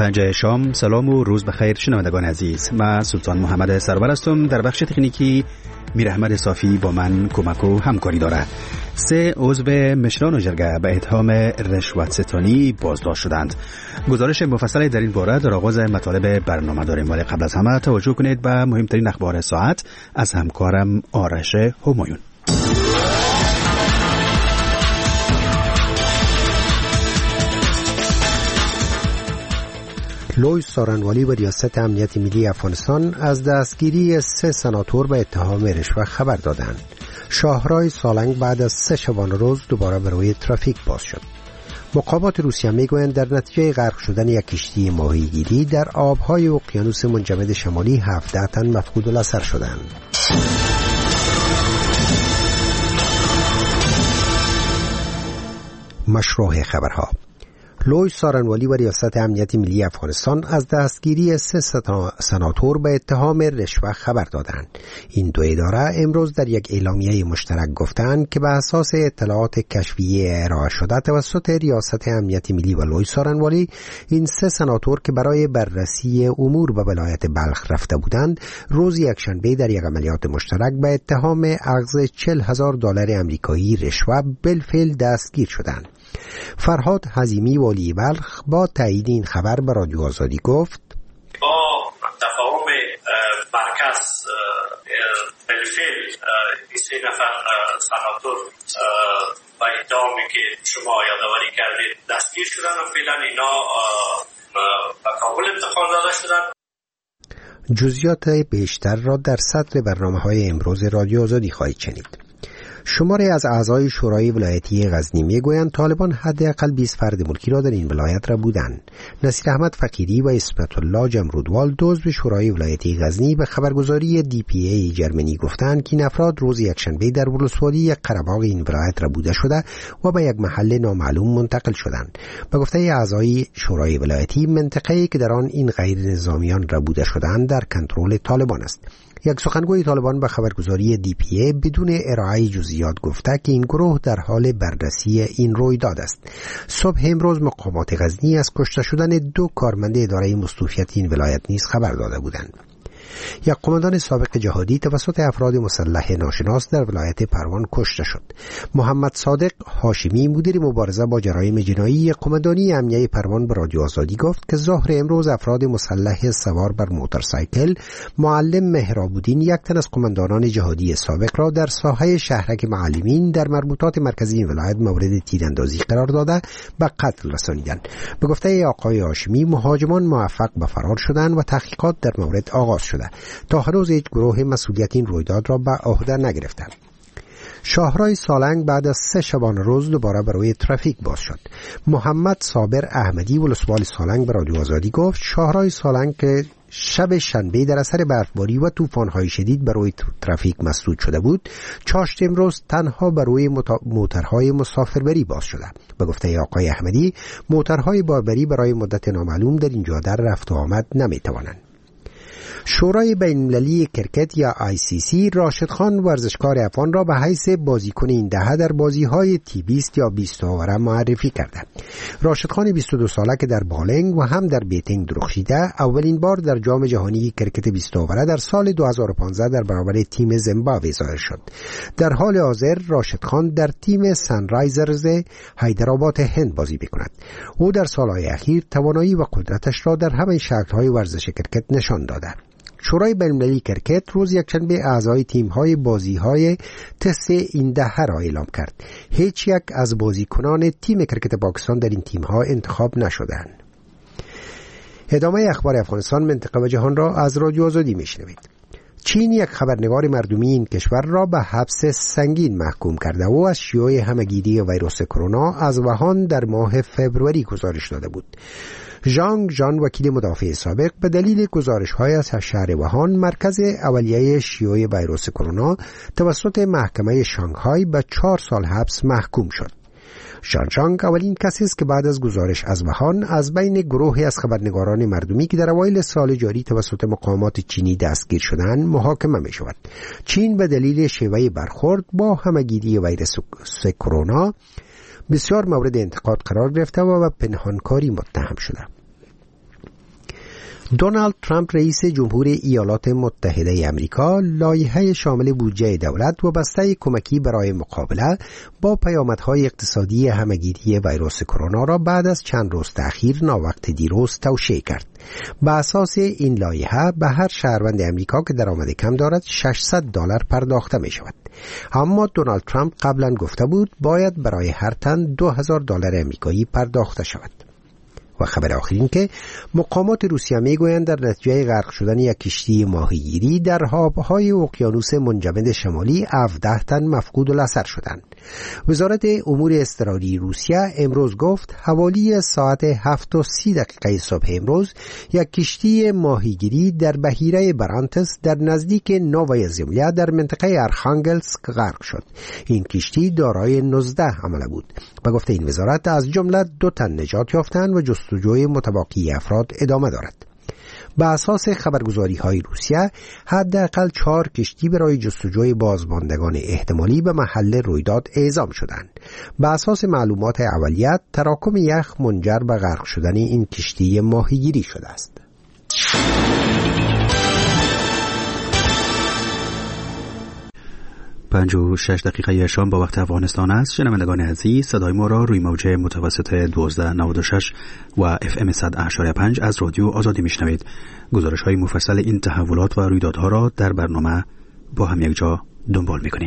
پنجه شام. سلام و روز بخیر شنوندگان عزیز. من سلطان محمد سرور هستم. در بخش تکنیکی میر احمد صافی با من کمک و همکاری دارد. 3 عضو مشران جرگه به اتهام رشوت ستانی بازداشت شدند. گزارش مفصل در این باره در آغاز مطالب برنامه داریم، ولی قبل از همه توجه کنید به مهمترین اخبار ساعت از همکارم آرش همایون. لویس سارنوالی و ریاست امنیت ملی افغانستان از دستگیری 3 سناتور به اتهام رشوه خبر دادند. شاهراه سالنگ بعد از 3 شبانه روز دوباره برای ترافیک باز شد. مقامات روسیه میگویند در نتیجه غرق شدن یک کشتی ماهیگیری در آبهای اقیانوس منجمد شمالی 17 تن مفقود الاثر شدند. مشروع خبرها. لویس سارنوالی و ریاست امنیت ملی افغانستان از دستگیری 3 سناتور به اتهام رشوه خبر دادند. این دو اداره امروز در یک اعلامیه مشترک گفتند که به اساس اطلاعات کشفیه ارائه شده توسط ریاست امنیت ملی و لویس سارنوالی، این 3 سناتور که برای بررسی امور به ولایت بلخ رفته بودند، روز یکشنبه در یک عملیات مشترک به اتهام اخذ $40,000 آمریکایی رشوه بالفعل دستگیر شدند. فرهاد حزیمی والی بلخ با تایید این خبر به رادیو آزادی گفت: با تفاهم مرکز بالفعل این 3 نفر سناتور با ادعامی که شما یادآوری کردید دستگیر شدن و فعلا اینا به کابل انتقال داده شدن. جزئیات بیشتر را در سطر برنامه‌های امروز رادیو آزادی خواهید شنید. شماری از اعضای شورای ولایتی غزنی میگویند طالبان حداقل 20 فرد ملکی را در این ولایت را بودند. نصیر احمد فقیری و اسمت الله جمرودوال، عضو شورای ولایتی غزنی، به خبرگزاری DPA جرمنی گفتند که این افراد روز یکشنبه در ولسوالی قره‌باغ این ولایت را بوده شده و به یک محل نامعلوم منتقل شدند. به گفته اعضای شورای ولایتی، منطقه‌ای که در آن این غیر نظامیان را بوده شدند در کنترل طالبان است. یک سخنگوی طالبان به خبرگزاری DPA بدون ارائه جزئیات گفته که این گروه در حال بررسی این رویداد است. صبح امروز مقامات غزنی از کشته شدن 2 کارمند اداره مستوفیت این ولایت نیز خبر داده بودند. یک قماندان سابق جهادی توسط افراد مسلح ناشناس در ولایت پروان کشته شد. محمد صادق هاشمی، مدیر مبارزه با جرایم جنایی قماندانی امنیه پروان، به رادیو آزادی گفت که ظهر امروز افراد مسلح سوار بر موتورسایکل معلم مهراب‌الدین، یک تن از قماندانان جهادی سابق، را در ساحه شهرک معلمین در مربوطات مرکزی این ولایت مورد تیراندازی قرار داده به قتل رسانیدند. به گفته آقای هاشمی، مهاجمان موفق به فرار شدند و تحقیقات در مورد آغاز شده. تا هنوز هیچ گروه مسئولیت این رویداد را به عهده نگرفته. شاهراه سالنگ بعد از 3 شبانه روز دوباره برای ترافیک باز شد. محمد صابر احمدی، ولسوالی سالنگ، به رادیو آزادی گفت شاهراه سالنگ که شب شنبه در اثر برفباری و طوفان‌های شدید برای ترافیک مسدود شده بود، چاشت امروز تنها برای موترهای مسافربری باز شده. به گفته آقای احمدی، موترهای باربری برای مدت نامعلوم در این جاده رفت و آمد نمی‌توانند. شورای بین‌المللی کرکت یا ICC راشد خان، ورزشکار افغان، را به حیث بازیکن این دهه در بازی‌های تی-20 یا 20 اوور معرفی کرده. راشد خان 22 ساله که در بالنگ و هم در بیتینگ درخشیده، اولین بار در جام جهانی کرکت 20 اوور در سال 2015 در برابر تیم زیمبابوه ظاهر شد. در حال حاضر راشد خان در تیم سنرایزرز حیدرآباد هند بازی می‌کند. او در سال‌های اخیر توانایی و قدرتش را در همه شکل‌های ورزش کرکت نشان داده. شورای بین‌المللی کرکت روز یکشنبه اعضای تیم‌های بازی‌های تست این دهه را اعلام کرد. هیچ یک از بازیکنان تیم کرکت پاکستان در این تیم‌ها انتخاب نشدند. ادامه اخبار افغانستان، منطقه و جهان را از رادیو آزادی میشنوید. چین یک خبرنگار مردمی این کشور را به حبس سنگین محکوم کرده و از شیوع همه‌گیری ویروس کرونا از ووهان در ماه فوریه گزارش داده بود. ژانگ ژان، وکیل مدافع سابق، به دلیل گزارش‌های از شهر ووهان، مرکز اولیه شیوع ویروس کرونا، توسط محکمه شانگهای به 4 سال حبس محکوم شد. ژانگ اولین کسی است که بعد از گزارش از ووهان از بین گروهی از خبرنگاران مردمی که در اوایل سال جاری توسط مقامات چینی دستگیر شدند محاکمه می شود. چین به دلیل شیوه برخورد با همه‌گیری ویروس کرونا بسیار مورد انتقاد قرار گرفته و به پنهانکاری متهم شده. دونالد ترامپ رئیس جمهور ایالات متحده آمریکا لایحه شامل بودجه دولت و بسته کمکی برای مقابله با پیامدهای اقتصادی همه‌گیری ویروس کرونا را بعد از چند روز تأخیر ناوقت دیروز توشیح کرد. به اساس این لایحه به هر شهروند آمریکا که درآمد کم دارد $600 پرداخته می شود. اما دونالد ترامپ قبلا گفته بود باید برای هر تن $2000 آمریکایی پرداخته شود. و خبر آخر این که مقامات روسیه میگویند در نتیجه غرق شدن یک کشتی ماهیگیری در آبهای اقیانوس منجمد شمالی 17 تن مفقود الاثر شدند. وزارت امور اضطراری روسیه امروز گفت حوالی ساعت 7:30 صبح امروز یک کشتی ماهیگیری در بحیره برانتس در نزدیک نووای زمیا در منطقه ارخانگلسک غرق شد. این کشتی دارای 19 حمله بود. به گفته این وزارت از جمله 2 تن نجات یافتند و جستجوی متبقی افراد ادامه دارد. به اساس خبرگزاری‌های روسیه حداقل 4 کشتی برای جستجوی بازماندگان احتمالی به محل رویداد اعزام شدند. به اساس معلومات اولیه تراکم یخ منجر به غرق شدن این کشتی ماهیگیری شده است. 5:06 شام با وقت افغانستان است. شنوندگان عزیز، صدای ما را روی موج متوسط 1296 و FM 100.5 از رادیو آزادی میشنوید. گزارش های مفصل این تحولات و رویدادها را در برنامه با هم یک جا دنبال میکنیم.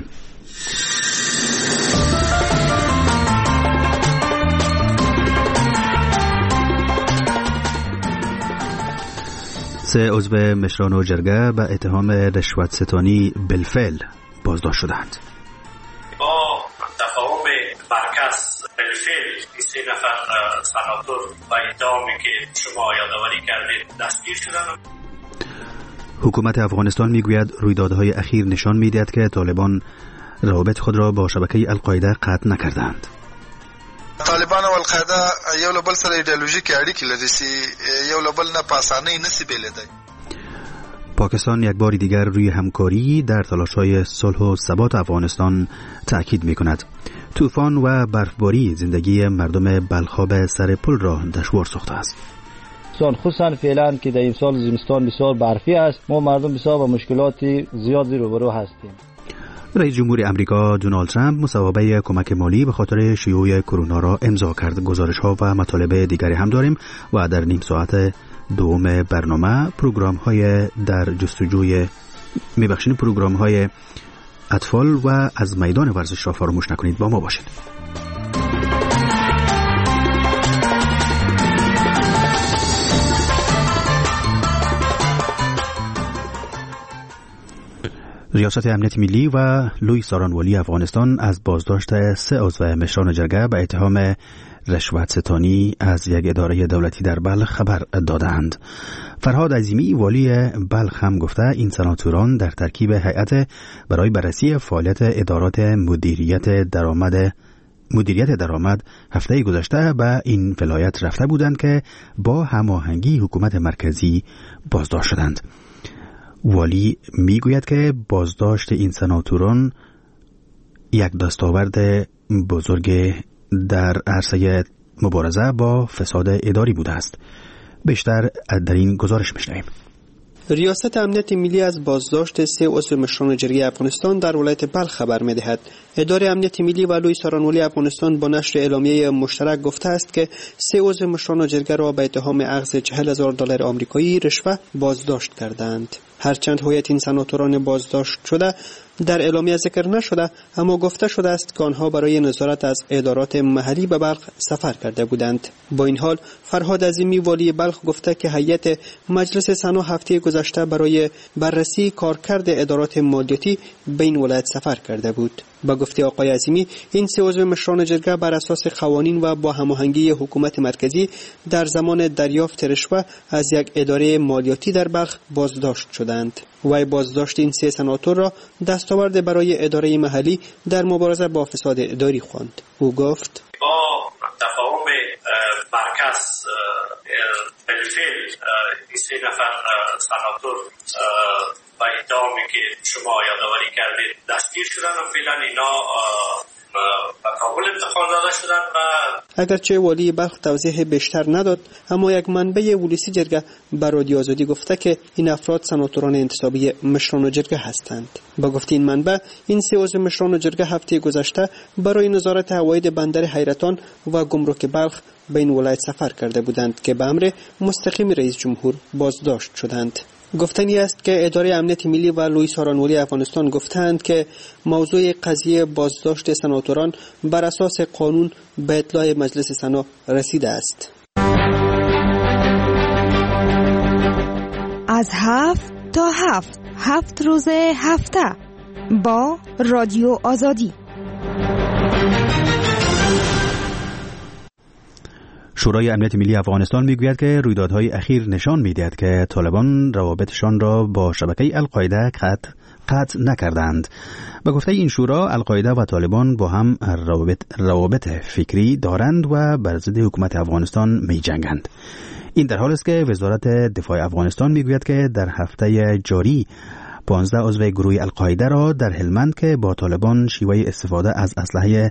سه عضو مشران و جرگه به اتهام رشوت ستانی بالفعل بازداشت شدند. با تفاهم مرکز بالفعل این 3 نفر سناتور با ادعامی که شما یادآوری کردید دستگیر شدند. حکومت افغانستان میگوید رویدادهای اخیر نشان میدهد که طالبان روابط خود را با شبکه القاعده قطع نکردند. طالبان او القاعده یو له بل سره ایدئولوژیکې اړیکې لري چې یو له بل نه په اسانۍ نشي بیلیدای. پاکستان یک بار دیگر روی همکاری در تلاش‌های صلح و ثبات افغانستان تأکید می‌کند. طوفان و برفباری زندگی مردم بلخاب سر پل را دشوار ساخته است. خصوصا فعلا که در این سال زمستان بسیار برفی است، ما مردم بسیار با مشکلات زیادی روبرو هستیم. رئیس جمهور امریکا دونالد ترامپ مصوبه کمک مالی به خاطر شیوع کرونا را امضا کرد. گزارش‌ها و مطالب دیگری هم داریم و در نیم ساعت دوم برنامه پروگرام‌های در جستجوی پروگرام‌های اطفال و از میدان ورزش را فراموش نکنید. با ما باشید. ریاست امنیت ملی و لوی سارانوالی افغانستان از بازداشت 3 عضو مشران جرگه به اتهام رشوت ستانی از یک اداره دولتی در بلخ خبر دادند. فرهاد عظیمی والی بلخ هم گفته این سناتوران در ترکیب هیئت برای بررسی فعالیت ادارات مدیریت درآمد هفته گذشته به این ولایت رفته بودند که با هماهنگی حکومت مرکزی بازداشت شدند. والی میگوید که بازداشت این سناتوران یک دستاورد بزرگ در عرصه مبارزه با فساد اداری بوده است. بیشتر در این گزارش میشنویم. ریاست امنیت ملی از بازداشت 3 عضو مشران جرگه افغانستان در ولایت بلخ خبر می‌دهد. اداره امنیت ملی و لوی سارانوالی افغانستان با نشر اعلامیه مشترک گفته است که 3 عضو مشران جرگه را به اتهام اخذ $40,000 آمریکایی رشوه بازداشت کردند. هرچند هویت این سناتوران بازداشت شده در اعلامیه ذکر نشده، اما گفته شده است که آنها برای نظارت از ادارات محلی به بلخ سفر کرده بودند. با این حال فرهاد عظیمی والی بلخ گفته که هیئت مجلس سنا هفته گذشته برای بررسی کارکرد ادارات مالیاتی به این ولایت سفر کرده بود. با گفته آقای عظیمی این 3 عضو مشران جرگه بر اساس قوانین و با هماهنگی حکومت مرکزی در زمان دریافت رشوه از یک اداره مالیاتی در بلخ بازداشت شدند. وی بازداشت این 3 سناتور را دستاورد برای اداره محلی در مبارزه با فساد اداری خواند. او گفت با تفاهم مرکز بالفعل این 3 نفر سناتور با ادعامی که شما یادآوری کردید دستگیر شدن و فعلا اینا به کابل انتقال داده شدن و اگرچه والی بلخ توضیح بیشتر نداد، اما یک منبع ولسی جرگه به رادیو آزادی گفته که این افراد سناتوران انتصابی مشران جرگه هستند. با گفته این منبع، این 3 عضو مشران جرگه هفته گذشته برای نظارت عواید بندر حیرتان و گمرک بلخ به این ولایت سفر کرده بودند که به امر مستقیم رئیس جمهور بازداشت شدند. گفتنی است که اداره امنیت ملی و لوی سارانولی افغانستان گفتند که موضوع قضیه بازداشت سناتوران بر اساس قانون به اطلاع مجلس سنا رسیده است. از 7 تا 7 روز هفته با رادیو آزادی. شورای امنیت ملی افغانستان میگوید که رویدادهای اخیر نشان میدهد که طالبان روابطشان را با شبکه القاعده قطع نکردند. به گفته این شورا، القاعده و طالبان با هم روابط فکری دارند و بر ضد حکومت افغانستان می‌جنگند. این در حالی است که وزارت دفاع افغانستان میگوید که در هفته جاری 15 عضو گروه القاعده را در هلمند که با طالبان شیوه استفاده از اسلحه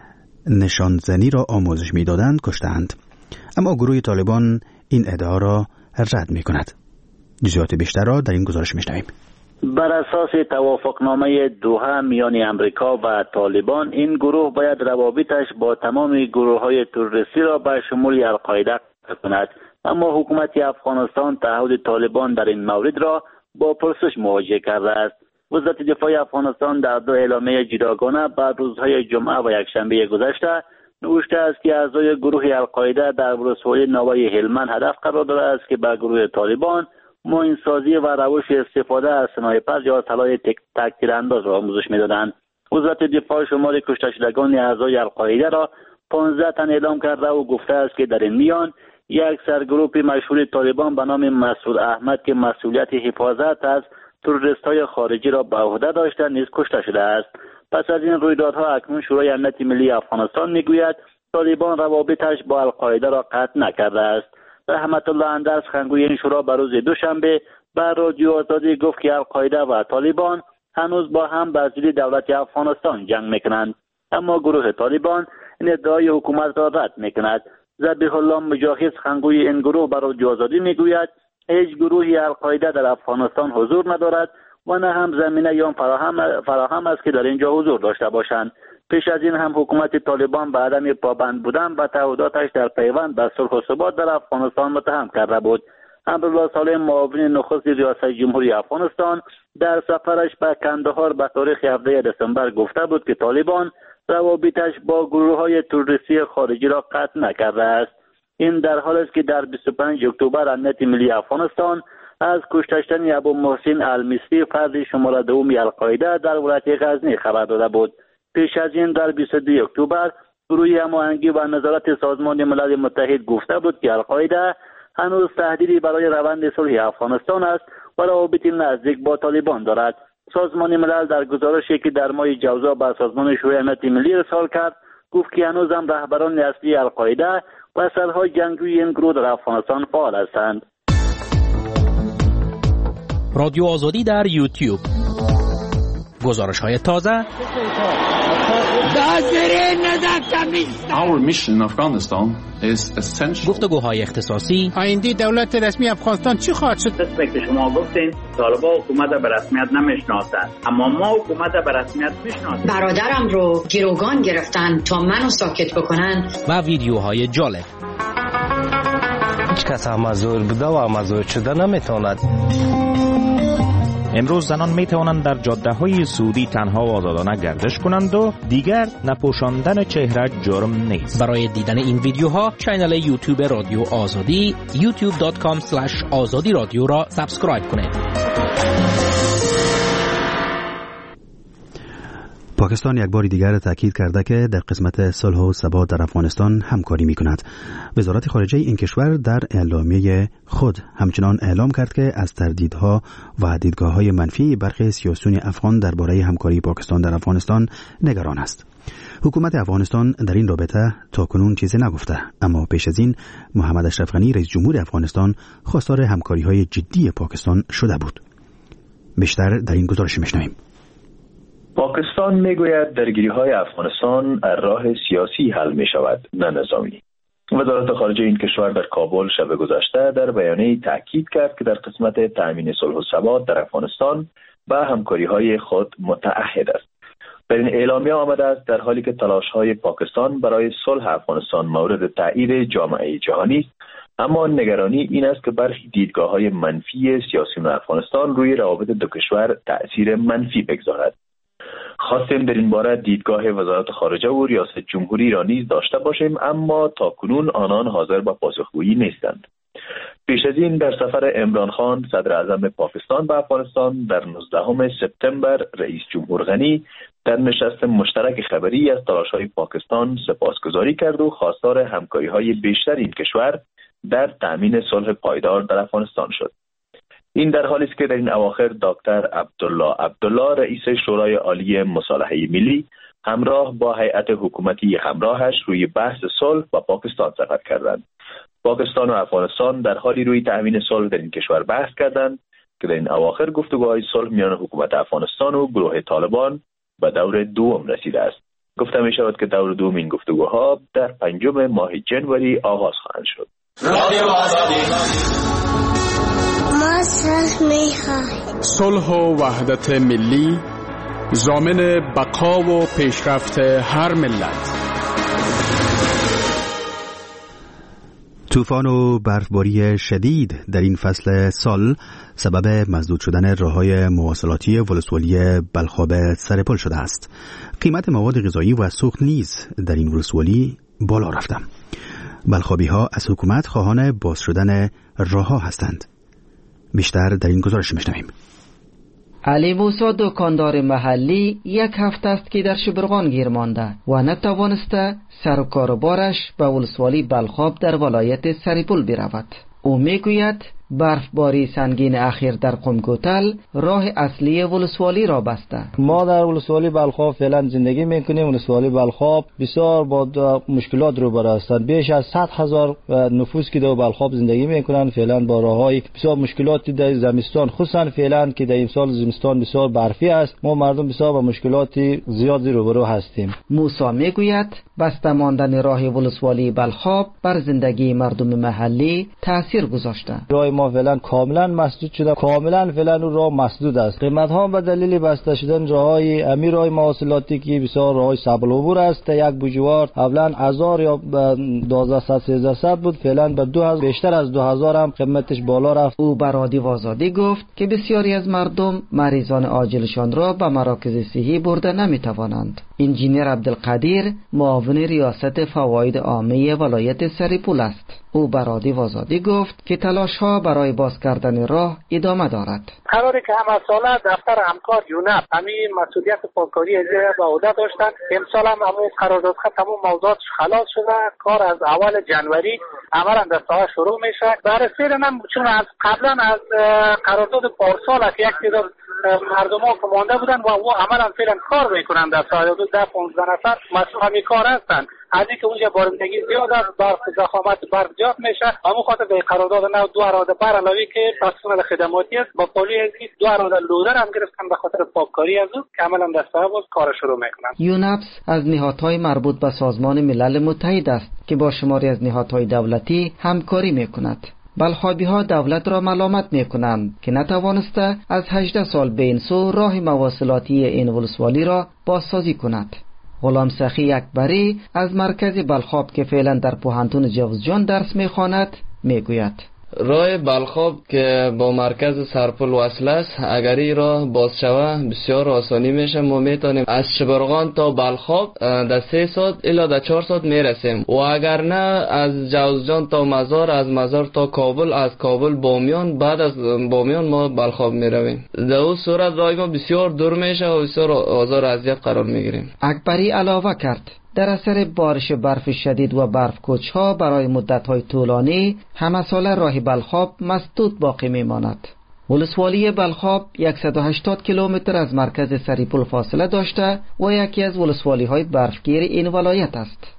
نشانزنی را آموزش میدادند کشتند. اما گروه طالبان این ادعا را رد میکند. جزئیات بیشتر را در این گزارش میشنویم. بر اساس توافقنامه دوحه میان امریکا و طالبان، این گروه باید روابطش با تمام گروه‌های تروریستی را به شمول القاعده کند. اما حکومت افغانستان تعهد طالبان در این مورد را با پرسش مواجه کرده است. وزارت دفاع افغانستان در 2 اعلامیه جداگانه بعد روزهای جمعه و یکشنبه گذشته نوشته است که اعضای گروه القاعده در ولسوالی نوای هلمند هدف قرار داده است که به گروه طالبان معین‌سازی و روش استفاده از اسنایپر یا سلاح تک‌تیرانداز را آموزش می‌دادند. وزارت دفاع شمار کشته شدگان اعضای القاعده را 15 تن اعلام کرده و گفته است که در این میان یک سرگروه مشهور طالبان به نام مسعود احمد که مسئولیت حفاظت از تروریست‌های خارجی را به عهده داشته نیز کشته شده است. پس از این رویدادها اکنون شورای امنیت ملی افغانستان میگوید طالبان روابطش با القاعده را قطع نکرده است. رحمت الله اندرس خنگوی این شورا بر روز دوشنبه بر رادیو آزادی گفت که القاعده و طالبان هنوز با هم بر ضد دولت افغانستان جنگ میکنند، اما گروه طالبان این ادعای حکومت را رد میکند. ذبیح الله مجاهد خنگوی این گروه بر رادیو آزادی میگوید هیچ گروهی القاعده در افغانستان حضور ندارد و نه هم زمینه یا فراهم است که در اینجا حضور داشته باشند. پیش از این هم حکومت طالبان به عدم پابند بودن و تعهداتش در پیوند به صلح و ثبات در افغانستان متهم کرده بود. امرالله صالح معاون نخست ریاست جمهوری افغانستان در سفرش به کندهار به تاریخ 17 دسامبر گفته بود که طالبان روابطش با گروه‌های تروریستی خارجی را قطع نکرده است. این در حالی است که در 25 اکتبر امنیت ملی افغانستان از کشته شدن ابو محسن المصری فرد شماره 2 القاعده در ولایت غزنی خبر داده بود. پیش از این در 22 اکتبر گروه هماهنگی و نظارت سازمان ملل متحد گفته بود که القاعده هنوز تهدیدی برای روند صلح افغانستان است و روابط نزدیک با طالبان دارد. سازمان ملل در گزارشی که در ماه جوزا به سازمان شورای امنیت ملی ارسال کرد گفت که هنوز هم رهبران اصلی القاعده و سرهای جنگجوی این گروه در افغانستان فعال هستند. رادیو آزادی در یوتیوب، گزارش‌های تازه. Our mission in Afghanistan is essential. گفتگوهای اختصاصی. آینده دولت رسمی افغانستان چی خواهد شد؟ که شما گفتین طالبان حکومت به رسمیت نمیشناسند، اما ما حکومت به رسمیت میشناسیم. برادرم رو گروگان گرفتن تا منو ساکت بکنن. و ویدیوهای جالب. هیچ کس مزدور بوده و مزدور شده نمیتواند. امروز زنان می توانند در جاده‌های سعودی تنها و آزادانه گردش کنند و دیگر نپوشاندن چهره جرم نیست. برای دیدن این ویدیوها کانال یوتیوب رادیو آزادی youtube.com/azadi رادیو را سابسکرایب کنید. پاکستان یک بار دیگر تاکید کرده که در قسمت صلح و ثبات در افغانستان همکاری می‌کند. وزارت خارجه این کشور در اعلامیه خود همچنان اعلام کرد که از تردیدها و دیدگاه‌های منفی برخی سیاسیون افغان درباره همکاری پاکستان در افغانستان نگران است. حکومت افغانستان در این رابطه تاکنون چیزی نگفته، اما پیش از این محمد اشرف غنی رئیس جمهور افغانستان خواستار همکاری‌های جدی پاکستان شده بود. بیشتر در این گزارش می‌شنویم. پاکستان میگوید درگیری‌های افغانستان از راه سیاسی حل می‌شود نه نظامی. وزارت خارجه این کشور در کابل شب گذشته در بیانیه تاکید کرد که در قسمت تأمین صلح و ثبات در افغانستان به همکاری‌های خود متعهد است. در این اعلامیه آمده است در حالی که تلاش‌های پاکستان برای صلح افغانستان مورد تایید جامعه جهانی است، اما نگرانی این است که برخی دیدگاه‌های منفی سیاسیون افغانستان روی روابط دو کشور تأثیر منفی بگذارد. خواستیم در این باره دیدگاه وزارت خارجه و ریاست جمهوری را نیز داشته باشیم، اما تاکنون آنان حاضر به پاسخگویی نیستند. پیش از این در سفر عمران خان صدر اعظم پاکستان به افغانستان در 19 سپتامبر رئیس جمهور غنی در نشست مشترک خبری از تلاش‌های پاکستان سپاسگزاری کرد و خواستار همکاری‌های بیشتر این کشور در تأمین صلح پایدار در افغانستان شد. این در حالی است که در این اواخر دکتر عبدالله رئیس شورای عالی مصالحه ملی همراه با هیئت حکومتی همراهش روی بحث صلح با پاکستان سفر کردند. پاکستان و افغانستان در حالی روی تأمین صلح در این کشور بحث کردند که در این اواخر گفتگوهای صلح میان حکومت افغانستان و گروه طالبان به دور دوم رسیده است. گفته می شود که دور دوم این گفتگوها در 5 ماه جنوری آغاز خواهند شد. ما صلح می‌خواهیم. صلح و وحدت ملی ضامن بقا و پیشرفت هر ملت. طوفان و برفباری شدید در این فصل سال سبب مسدود شدن راه‌های مواصلاتی ولسوالی بلخاب سرپل شده است. قیمت مواد غذایی و سوخت نیز در این ولسوالی بالا رفته. بلخابی‌ها از حکومت خواهان باز شدن راه‌ها هستند. بیشتر در این گزارش می‌شنویم. علی موسی دکاندار محلی 1 هفته است که در شبرغان گیر مانده و نتوانسته سر و کار و بارش به ولسوالی بلخاب در ولایت سرپل برود. او میگوید برفباری سنگین اخیر در قمگوتل راه اصلی ولسوالی را بسته. ما در ولسوالی بلخاب فعلا زندگی میکنیم. ولسوالی بلخاب بسیار با مشکلات روبرو هستند. بیش از 100,000 نفوس که در بلخاب زندگی میکنند فعلا با راههای بسیار مشکلاتی در زمستان، خصوصا فعلا که در این سال زمستان بسیار برفی است، ما مردم بسیار با مشکلاتی زیادی روبرو هستیم. موسی میگوید بسته ماندن راه ولسوالی بلخاب بر زندگی مردم محلی تاثیر گذاشته. راه ما فعلا کاملا مسدود شده، کاملا فعلا راه مسدود است. قیمت ها به دلیل بسته شدن راههای امیر راه مواصلاتی که بسیار راههای سبل عبور است، یک بوجوار قبلا 1000 یا 1200 بود، فعلا به 2000 بیشتر از 2000 هم قیمتش بالا رفت. او به رادیو آزادی گفت که بسیاری از مردم مریضان عاجلشان را به مراکز صحی برده نمیتوانند. انجینیر عبدالقدیر معاون ریاست فواید عامه ولایت سرپل است. او به رادیو آزادی گفت که تلاش ها برای باز کردن راه ادامه دارد. قراره که همه ساله دفتر همکار یونپ همین مسئولیت پاککاری اجرا به عهده داشتن. امسال هم همون قراردادها تمام موضوعاتش خلاص شده. کار از اول جنوری عملا در سال شروع میشه. برای فعلا هم چون از قبلا از قرارداد پارسال که یک تعداد مردم ها که مانده بودن و عملا فعلا کار میکنن در سال 10-15 نفر مسئول همین کار هستن. از اینکه اونجا بارندگی زیاد است، برف زخامت برف زیاد میشه. همون خاطر به قرارداد نو 2 اراده بر علاوه که پرسنل خدماتی است با پلیس 2 اراده لودر هم گرفتن به خاطر پاککاری از اون که عملا در سال کار شروع میکنن. یونپس از نهادهای مربوط به سازمان ملل متحد است که با شماری از نهادهای دولتی همکاری میکند. بلخابی ها دولت را ملامت میکنند که نتوانسته از 18 سال بین سو راه مواصلاتی این ولسوالی را بازسازی کند. غلام سخی اکبری از مرکز بلخاب که فعلا در پوهنتون جوزجان درس میخواند میگوید راه بلخاب که با مرکز سرپل وصل است، اگر این راه باز شود بسیار آسانی میشه. ما میتونیم از شبرغان تا بلخاب در 3 ساعت الی در 4 ساعت میرسیم و اگر نه از جوزجان تا مزار، از مزار تا کابل، از کابل بامیان، بعد از بامیان ما بلخاب میرویم. در اون صورت راه ما بسیار دور میشه و بسیار آزار اذیت قرار میگیریم. اکبری علاوه کرد در اثر بارش برف شدید و برف کوچ‌ها برای مدت‌های طولانی همه ساله راه بلخاب مسدود باقی می‌ماند. ولسوالی بلخاب 180 کیلومتر از مرکز سرپل فاصله داشته و یکی از ولسوالی‌های برفگیر این ولایت است.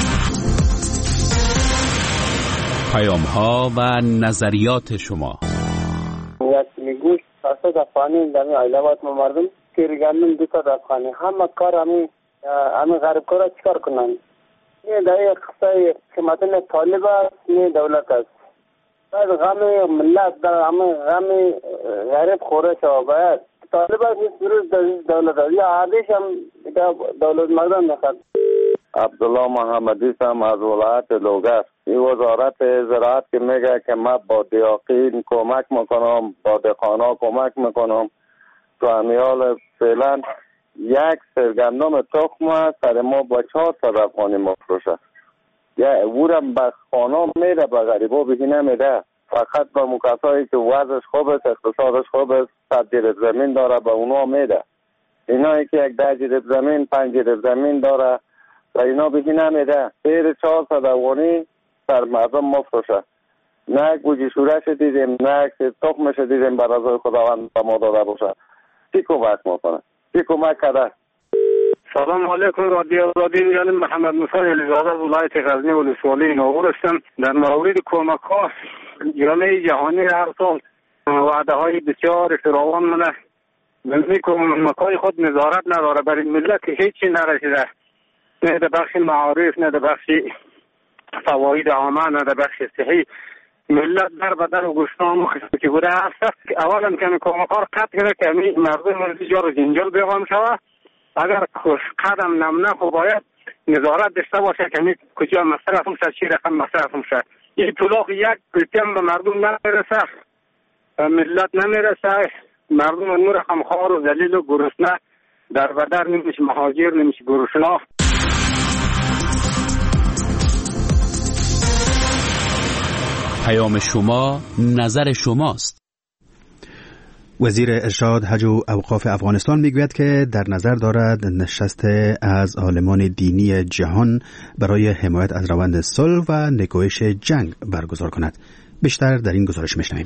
پیام‌ها و نظریات شما. یک گوشت 700 افغانی در علاوات ما مردم گندم 200 افغانی همه کار همین غریب کارا چیکار کنن؟ نه در قصه قیمتن طالب است نه دولت است. باید غم ملت در همه غم غریب خوره شود. باید طالب است نیست دولت است یا عادیش هم دولت مردم نخواد. عبدالله محمدی هم از ولایت لوگر. این وزارت زراعت که میگه که من با دیاقین کمک میکنم، با دهقانا کمک میکنم، تو همیال فعلا یک سرگندم تخم است سر ما با 400 افغانی مفروشه. یا اورم به خانه میده، به غریبا بهی نمیده، فقط به مکسایی که وضعش خوب است، اقتصادش خوب است، 100 جریب زمین داره به اونا میده. اینایی که یک 10 جریب زمین 5 جریب زمین داره و اینا بهی نمیده، غیر 400 افغانی سر مردم مفروشه. نه یک بوجی شورش دیدیم، نه یک تخمش دیدیم بر رضای خداوند به ما داده باشه. چی کمک میکنه؟ چی کمک کرده؟ سلام علیکم رادیو آزادی. محمد موسی علیزاده ولایت غزنی ولسوالی ناغور هستم. در مورد کمک ها جامعه جهانی هر سال وعده های بسیار فراوان منه. به کمک های خود نظارت نداره، برای ملت هیچی نرسیده، نه در بخش معارف، نه در بخش فواید عامه، نه در بخش صحی. ملت در بدن و گوشتان و خسته که بوده هست. اولا که کمک ها قطع کنه که مردم انتجار و جنجال بیغام شود. اگر قدم نمونه خب باید نظارت داشته باشه که کجا مصرف میشه، چی رقم مصرف میشه. این طلاق یک پرتیم به مردم نمیرسه، ملت نمیرسه، مردم نور رقم خوار و ذلیل و گرسنه در بدر نمیشه، مهاجر نمیشه، گرسنه. پیام شما نظر شماست. وزیر ارشاد حج و اوقاف افغانستان میگوید که در نظر دارد نشست از عالمان دینی جهان برای حمایت از روند صلح و نکوهش جنگ برگزار کند. بیشتر در این گزارش میشنویم.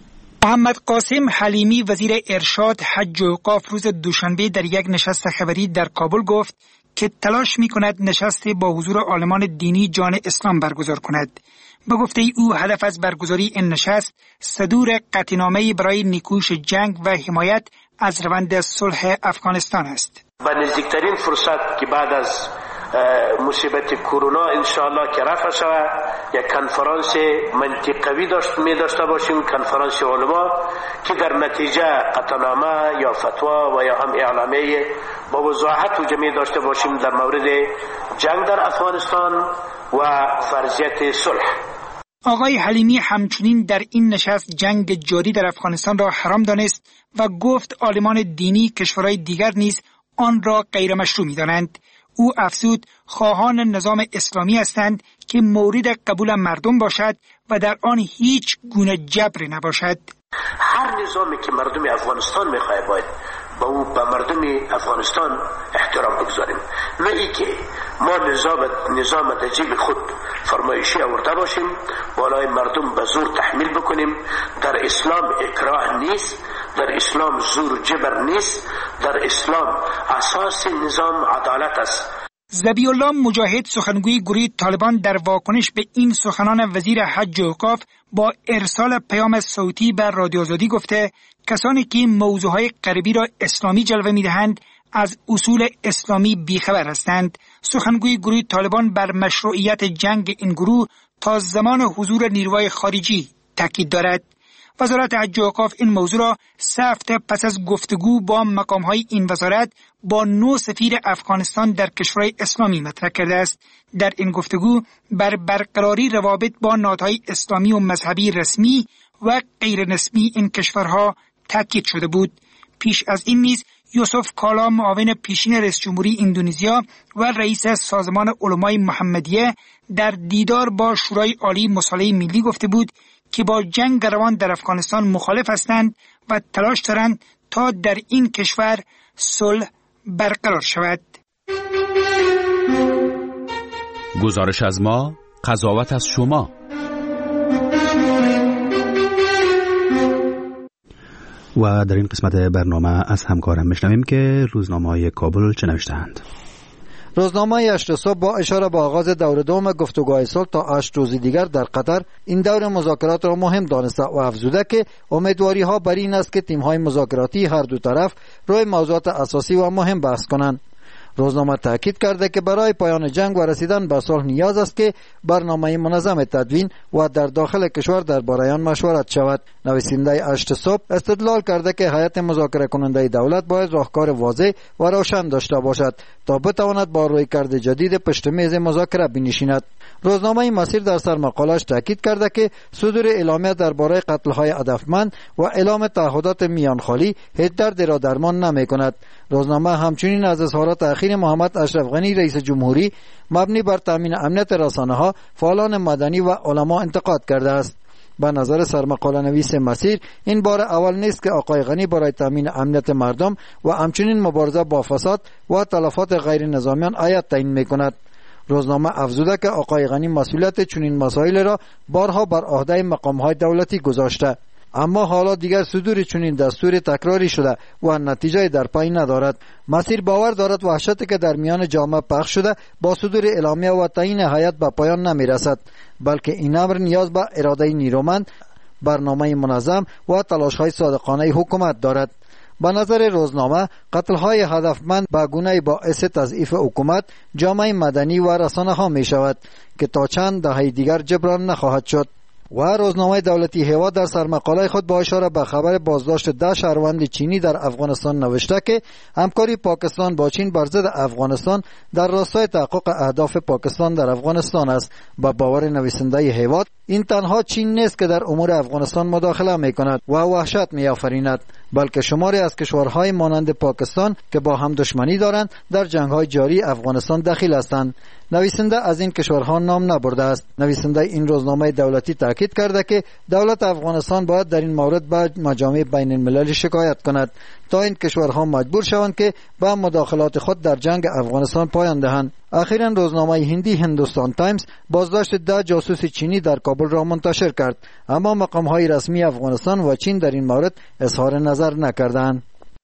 محمد قاسم حلیمی وزیر ارشاد حج و اوقاف روز دوشنبه در یک نشست خبری در کابل گفت که تلاش میکند نشست با حضور عالمان دینی جان اسلام برگزار کند. به گفته او هدف از برگزاری این نشست صدور قطعنامه‌ای برای نیکوش جنگ و حمایت از روند صلح افغانستان است. با نزدیکترین فرصت که بعد از مصیبت کرونا انشاءالله که رفع شود یک کنفرانس منطقوی داشته باشیم، کنفرانس علما که در نتیجه قطعنامه یا فتوا و یا هم اعلامیه با وضاحت و جمعی داشته باشیم در مورد جنگ در افغانستان و فرضیت صلح. آقای حلیمی همچنین در این نشست جنگ جاری در افغانستان را حرام دانست و گفت عالمان دینی کشورهای دیگر نیز آن را غیر مشروع می‌دانند. او افزود خواهان نظام اسلامی هستند که مورد قبول مردم باشد و در آن هیچ گونه جبر نباشد. هر نظامی که مردم افغانستان می‌خواهد باید به مردم افغانستان احترام بگذاریم، نه ای که ما نظام در جیب خود فرمایشی آورده باشیم بالای مردم به زور تحمیل بکنیم. در اسلام اکراه نیست، در اسلام زور و جبر نیست، در اسلام اساس نظام عدالت است. ذبیح الله مجاهد سخنگوی گروه طالبان در واکنش به این سخنان وزیر حج و اوقاف با ارسال پیام صوتی بر رادیو آزادی گفته کسانی که موضوعهای غربی را اسلامی جلوه می‌دهند از اصول اسلامی بیخبر هستند. سخنگوی گروه طالبان بر مشروعیت جنگ این گروه تا زمان حضور نیروهای خارجی تاکید دارد. وزارت حج و اوقاف این موضوع را 3 هفته پس از گفتگو با مقام‌های این وزارت با 9 سفیر افغانستان در کشورهای اسلامی مطرح کرده است. در این گفتگو بر برقراری روابط با نهادهای اسلامی و مذهبی رسمی و غیر رسمی این کشورها تاکید شده بود. پیش از این نیز یوسف کالا معاون پیشین رئیس جمهوری اندونزیا و رئیس سازمان علمای محمدیه در دیدار با شورای عالی مصالحه ملی گفته بود که با جنگ روان در افغانستان مخالف هستند و تلاش دارند تا در این کشور صلح برقرار شود. گزارش از ما، قضاوت از شما. و در این قسمت برنامه از همکارم میشنویم که روزنامه‌های کابل چه نوشته‌اند. روزنامه 8 صبح با اشاره به آغاز دور دوم گفتگوهای صلح تا 8 روز دیگر در قطر این دور مذاکرات را مهم دانسته و افزوده که امیدواری ها بر این است که تیم های مذاکراتی هر دو طرف روی موضوعات اساسی و مهم بحث کنند. روزنامه تاکید کرده که برای پایان جنگ و رسیدن به صلح نیاز است که برنامه منظم تدوین و در داخل کشور درباره آن مشورت شود. نویسنده 8 صبح استدلال کرده که هیئت مذاکره کننده دولت باید راهکار واضح و روشن داشته باشد تا بتواند با رویکرد جدید پشت میز مذاکره بنشیند. روزنامه مسیر در سرمقاله‌اش تاکید کرده که صدور اعلامیه درباره قتل‌های هدفمند و اعلام تعهدات میانخالی هیچ دردی را درمان نمی‌کند. روزنامه همچنین از اظهارات اخیر محمد اشرف غنی رئیس جمهوری مبنی بر تامین امنیت رسانه‌ها، فعالان مدنی و علما انتقاد کرده است. به نظر سرمقاله نویس مسیر این بار اول نیست که آقای غنی برای تامین امنیت مردم و همچنین مبارزه با فساد و تلفات غیر نظامیان آیت تعیین می‌کند. روزنامه افزوده که آقای غنی مسئولیت چنین مسائل را بارها بر عهده مقام‌های دولتی گذاشته، اما حالا دیگر صدور چنین دستور تکراری شده و نتیجه در پی ندارد. مسیر باور دارد وحشتی که در میان جامعه پخش شده با صدور اعلامیه و تعیین هیئت به پایان نمیرسد، بلکه این امر نیاز به اراده نیرومند، برنامه منظم و تلاش‌های صادقانه حکومت دارد. به نظر روزنامه قتل‌های هدفمند به گونه‌ای باعث تضعیف حکومت، جامعه مدنی و رسانه‌ها می شود که تا چند دهه دیگر جبران نخواهد شد. و روزنامه دولتی هوا در سرمقاله خود با اشاره به خبر بازداشت 10 شهروند چینی در افغانستان نوشته که همکاری پاکستان با چین بر ضد افغانستان در راستای تحقق اهداف پاکستان در افغانستان است. با باور نویسنده هوا این تنها چین نیست که در امور افغانستان مداخله می کند و وحشت می آفریند، بلکه شماری از کشورهای مانند پاکستان که با هم دشمنی دارند در جنگ‌های جاری افغانستان دخیل هستند. نویسنده از این کشورها نام نبرده است. نویسنده این روزنامه دولتی تاکید کرده که دولت افغانستان باید در این مورد به مجامع بین المللی شکایت کند تا این کشورها مجبور شوند که به مداخلات خود در جنگ افغانستان پایان دهند. اخیراً روزنامه هندی هندوستان تایمز بازداشت 10 جاسوس چینی در کابل را منتشر کرد، اما مقام‌های رسمی افغانستان و چین در این مورد اظهار نظر نکردند.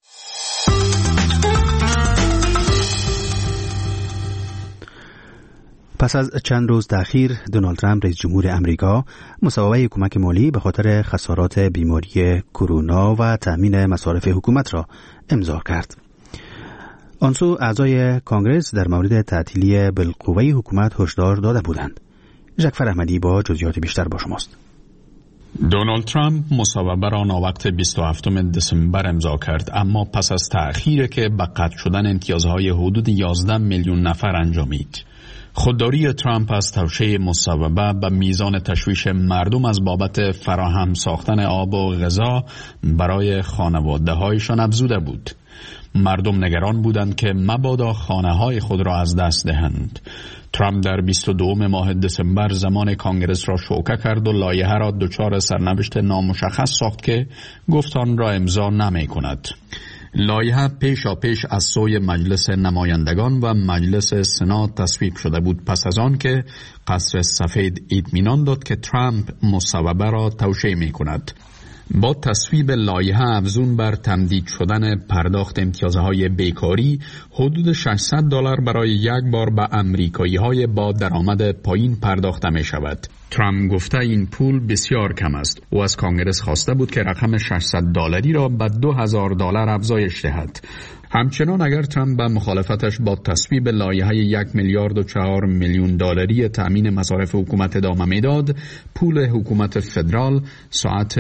پس از چند روز تأخیر، دونالد ترامپ رئیس جمهور امریکا مصوبه کمک مالی به خاطر خسارات بیماری کرونا و تأمین مصارف حکومت را امضا کرد. آنسو اعضای کانگرس در مورد تعطیلی بالقوه حکومت هشدار داده بودند. جعفر احمدی با جزئیات بیشتر با شماست. دونالد ترامپ مصوبه را ناوقت 27 دسامبر امضا کرد، اما پس از تأخیر که به قطع شدن امتیازهای حدود 11 میلیون نفر انجامید. خودداری ترامپ از توشیح مصوبه به میزان تشویش مردم از بابت فراهم ساختن آب و غذا برای خانواده‌هایشان افزوده بود. مردم نگران بودند که مبادا خانه‌های خود را از دست دهند. ترامپ در 22 ماه دسامبر زمان کانگرس را شوکه کرد و لایحه را دچار سرنوشت نامشخص ساخت که گفت آن را امضا نمی‌کند. لایحه پیشاپیش از سوی مجلس نمایندگان و مجلس سنا تصویب شده بود، پس از آن که قصر سفید اطمینان داد که ترامپ مصوبه را توشیح می‌کند. با تصویب لایحه افزون بر تمدید شدن پرداخت امتیازهای بیکاری، حدود $600 برای یک بار به امریکایی‌های با درآمد پایین پرداخته می‌شود. ترامپ گفته این پول بسیار کم است. او از کانگرس خواسته بود که رقم $600 را به $2000 افزایش دهد. همچنان اگر ترامپ به مخالفتش با تصویب لایحه 1.4 میلیارد تأمین مصارف حکومت ادامه میداد، پول حکومت فدرال ساعت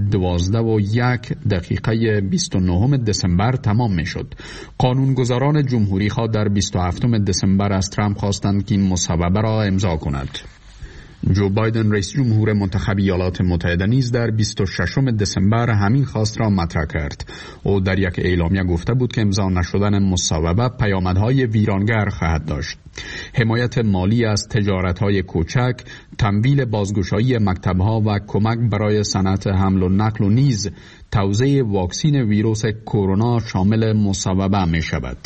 12:01 29 دسامبر تمام میشد. قانونگذاران جمهوری خواه در 27 دسامبر از ترامپ خواستند که این مصوبه را امضا کند. جو بایدن رئیس جمهور منتخب ایالات متحده نیز در 26 دسامبر همین خواست را مطرح کرد. او در یک اعلامیه گفته بود که امضا نشدن مصوبه پیامدهای ویرانگر خواهد داشت. حمایت مالی از تجارت‌های کوچک، تمویل بازگشایی مکتب‌ها و کمک برای صنعت حمل و نقل و نیز توزیع واکسن ویروس کرونا شامل مصوبه می‌شود.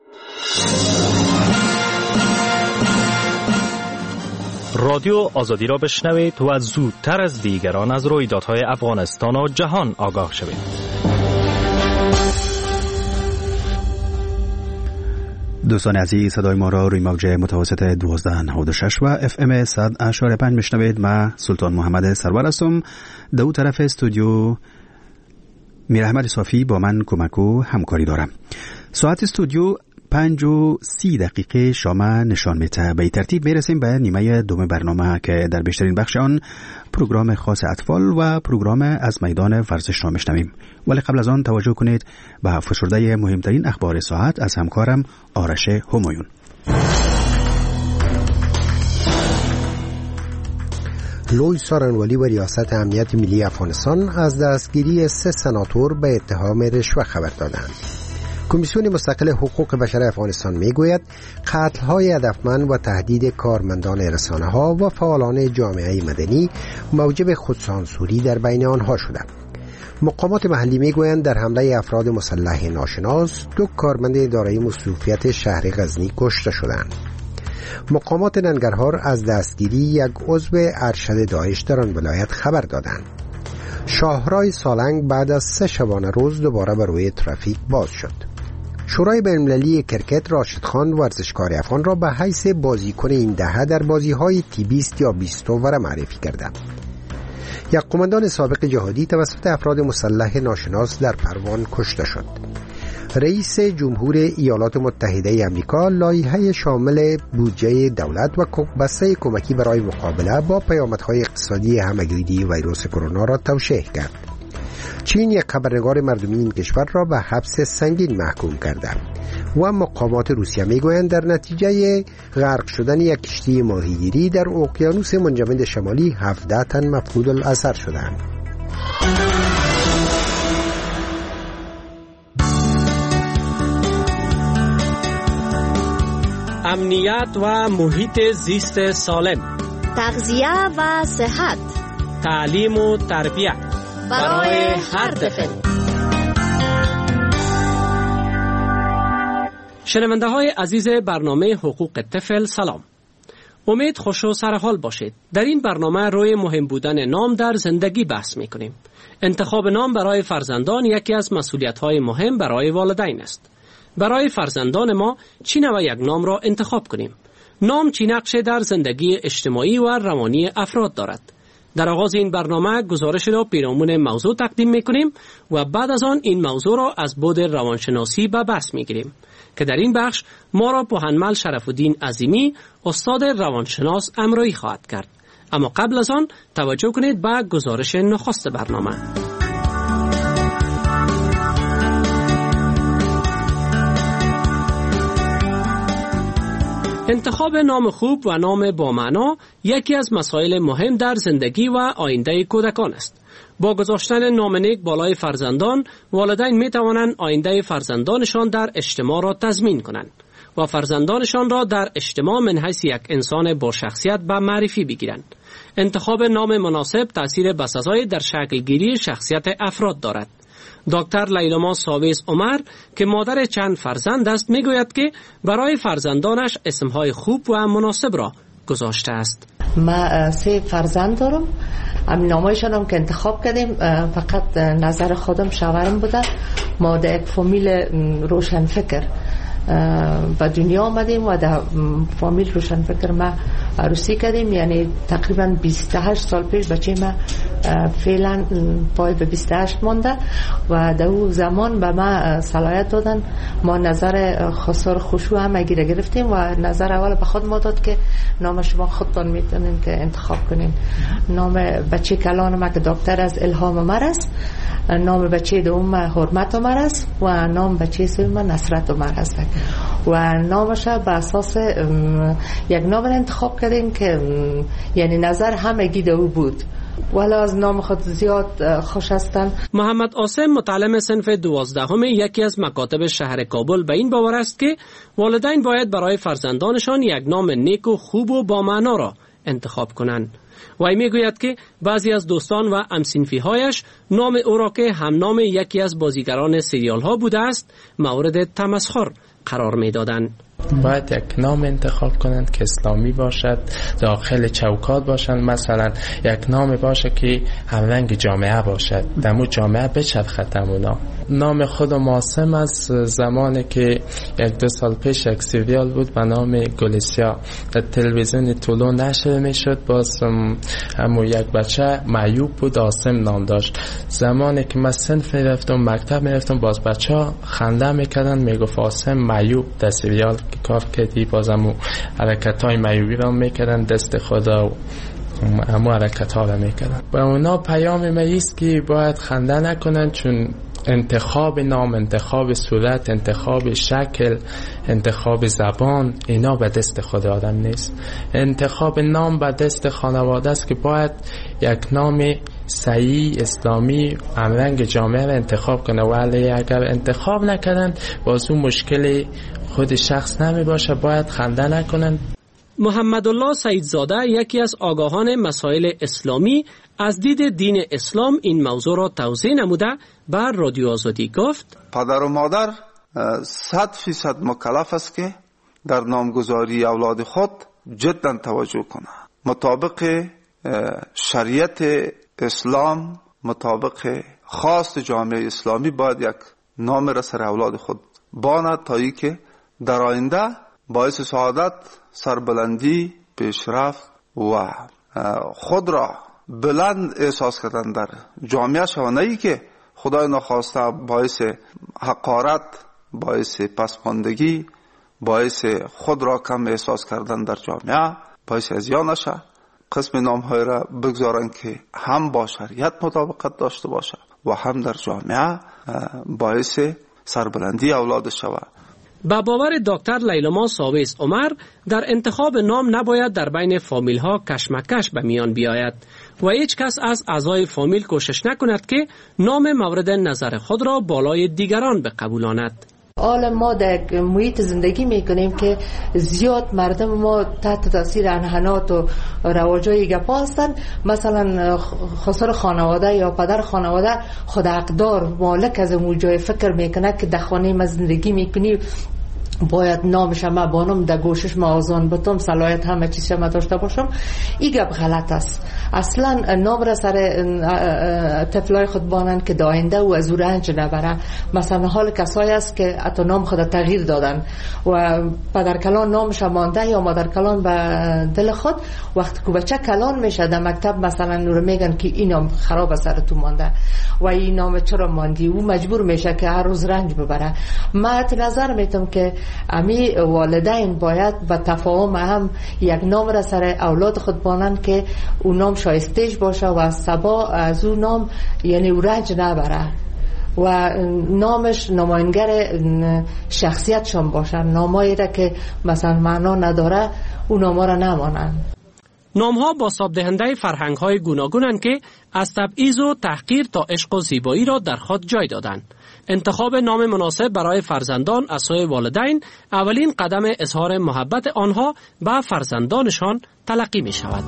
رادیو آزادی را بشنوید و زودتر از دیگران از رویدادهای افغانستان و جهان آگاه شوید. دوستان عزیز، صدای ما را روی موج متوسط 1296 و FM 100.5 میشنوید. من سلطان محمد سرور هستم. دو طرف استودیو میراحمد صافی با من کمک و همکاری دارم. ساعت استودیو 5:30 شام نشان میده. به ترتیب میرسیم به نیمه دوم برنامه که در بیشترین بخش آن پروگرام خاص اطفال و پروگرام از میدان ورزش را میشنویم. ولی قبل از آن توجه کنید به فشرده مهمترین اخبار ساعت از همکارم آرش همایون. لوی سارنوالی و ریاست امنیت ملی افغانستان از دستگیری 3 سناتور به اتهام رشوه خبر دادند. کمیسیون مستقل حقوق بشر افغانستان میگوید قتل‌های هدفمند و تهدید کارمندان رسانه‌ها و فعالان جامعه مدنی موجب خودسانسوری در بین آنها شده. مقامات محلی میگویند در حمله افراد مسلح ناشناس 2 کارمند اداره مصروفیت شهر غزنی کشته شدند. مقامات ننگرهار از دستگیری یک عضو ارشد داعش در آن ولایت خبر دادند. شاهراه سالنگ بعد از 3 شبانه روز دوباره بر روی ترافیک باز شد. شورای بین‌المللی کرکت راشد خان ورزشکار افغان را به حیث بازیکن این دهه در بازی‌های تی-20 یا 20 اوور معرفی کرد. یک قماندان سابق جهادی توسط افراد مسلح ناشناس در پروان کشته شد. رئیس جمهور ایالات متحده آمریکا لایحه شامل بودجه دولت و بسته کمکی برای مقابله با پیامدهای اقتصادی همه‌گیری ویروس کرونا را توشیح کرد. چین یک خبرنگار مردمی این کشور را به حبس سنگین محکوم کرده و مقامات روسیه میگویند در نتیجه غرق شدن یک کشتی ماهیگیری در اقیانوس منجمد شمالی 17 تن مفقود الاثر شدند. امنیت و محیط زیست سالم، تغذیه و صحت، تعلیم و تربیت برای هر طفل. شنونده های عزیز برنامه حقوق طفل سلام. امید خوش و سرحال باشید. در این برنامه روی مهم بودن نام در زندگی بحث میکنیم. انتخاب نام برای فرزندان یکی از مسئولیت های مهم برای والدین است. برای فرزندان ما چی نوع یک نام را انتخاب کنیم؟ نام چی نقشه در زندگی اجتماعی و روانی افراد دارد؟ در آغاز این برنامه گزارش را پیرامون موضوع تقدیم میکنیم و بعد از آن این موضوع را از بعد روانشناسی به بحث میگیریم که در این بخش ما را پوهنمل شرف الدین عظیمی استاد روانشناس همراهی خواهد کرد. اما قبل از آن توجه کنید به گزارش نخست برنامه. انتخاب نام خوب و نام با معنا یکی از مسائل مهم در زندگی و آینده کودکان است. با گذاشتن نام نیک بالای فرزندان، والدین می توانند آینده فرزندانشان در اجتماع را تضمین کنند و فرزندانشان را در اجتماع من حیث یک انسان با شخصیت به معرفی بگیرند. انتخاب نام مناسب تأثیر بسزایی در شکلگیری شخصیت افراد دارد. دکتر لیلما ساویس عمر که مادر چند فرزند است میگوید که برای فرزندانش اسمهای خوب و مناسب را گذاشته است. ما 3 فرزند دارم. همین نامایشان هم که انتخاب کردیم فقط نظر خودم شوهرم بوده. ما در یک فامیل روشنفکر و دنیا آمدیم و در فامیل روشنفکر ما عروسی کردیم. یعنی تقریبا 28 سال پیش بچه ما فعلا پای به 28 مانده و در اون زمان به ما صلاحیت دادن. ما نظر خسار خوشو هم گرفتیم و نظر اول به خود ما داد که نام شما خودتان میتونین که انتخاب کنین. نام بچه کلان ما که دکتر از الهام عمر است، نام بچه دوم حرمت عمر است و نام بچه سوم نصرت عمر است و نامش به اساس یک نام انتخاب کردیم که یعنی نظر همگی در او بود. والا از نام خود زیاد خوش هستند. محمد عاصم متعلم صنف 12 یکی از مکاتب شهر کابل به این باور است که والدین باید برای فرزندانشان یک نام نیک و خوب و با معنا را انتخاب کنند. وی میگوید که بعضی از دوستان و همسنفی هایش نام او را که هم نام یکی از بازیگران سریال ها بوده است مورد تمسخر قرار میدادند. باید یک نام انتخاب کنند که اسلامی باشد، داخل چوکات باشند. مثلا یک نام باشه که همرنگ جامعه باشد، دمو جامعه بچرخد اونا. نام خود ماسم از زمانی که 1-2 سال پیش یک سریال بود به نام گلیسیا در تلویزیون طولو نشر میشد، باز همو یک بچه معیوب بود، آسم نام داشت. زمانی که من صنف میرفتم، مکتب میرفتم، باز بچه ها خنده میکردن، میگفت آسم معیوب. در سریال که کار کردی باز همو حرکت های معیوبی را میکردن، دست خدا همو حرکت ها را میکردن. با اونا پیام ما ایست که باید خنده نکنن، چون انتخاب نام، انتخاب صورت، انتخاب شکل، انتخاب زبان، اینا به دست خود آدم نیست. انتخاب نام به دست خانواده است که باید یک نام صحیح اسلامی همرنگ جامعه را انتخاب کنه، ولی اگر انتخاب نکنن باز اون مشکل خود شخص نمی باشه. باید خنده نکنن. محمد الله سیدزاده، یکی از آگاهان مسائل اسلامی، از دید دین اسلام این موضوع را توضیح نموده بر رادیو آزادی گفت: پدر و مادر 100% مکلف است که در نامگذاری اولاد خود جدا توجه کنه، مطابق شریعت اسلام، مطابق خواست جامعه اسلامی باید یک نام را سر اولاد خود باند تا ای که در آینده باعث سعادت، سربلندی، پیشرفت و خود را بلند احساس کردن در جامعه شود، نه ای که خدای نخواسته باعث حقارت، باعث پسماندگی، باعث خود را کم احساس کردن در جامعه، باعث ازیان نشه. قسم نام های را بگذارن که هم با شریعت مطابقت داشته باشه و هم در جامعه باعث سربلندی اولاد شود. با باور دکتر لیلما ساویس عمر، در انتخاب نام نباید در بین فامیل ها کشمکش به میان بیاید و هیچ کس از اعضای فامیل کوشش نکند که نام مورد نظر خود را بالای دیگران بقبولاند. حالا ما در محیط زندگی میکنیم که زیاد مردم ما تحت تاثیر انحنات و رواجای گپا هستن. مثلا خسر خانواده یا پدر خانواده خود حقدار مالک از اون جای فکر میکنه که در خانه ما زندگی میکنی باید نامش ما بانم در گوشش ما آزان بتم، صلاحیت همه چیز ما داشته باشم. این گپ غلط است. اصلا نام را سر طفلای خود بانن که داینده و از رنج نبره. مثلا حال کسایی است که حتی نام خود تغییر دادن و پدر کلان نامش مانده یا مادر کلان به دل خود، وقتی که بچه کلان میشه در مکتب مثلا نور میگن که این نام خراب سر تو مانده و این نام چرا ماندی، او مجبور میشه که هر روز رنج ببره. من نظر میتم که امی والدین باید با تفاهم هم یک نام را سر اولاد خود بانن که اون نام شایستهش باشه و سبا از اون نام یعنی رنج نبره و نامش نماینگر شخصیتشان باشه. نامایی را که مثلا معنا نداره اون ناما را نمانن. نامها بازتاب دهنده فرهنگ های گوناگونند که از تبعیض و تحقیر تا عشق و زیبایی را در خود جای دادند. انتخاب نام مناسب برای فرزندان از سوی والدین اولین قدم اظهار محبت آنها به فرزندانشان تلقی می شود.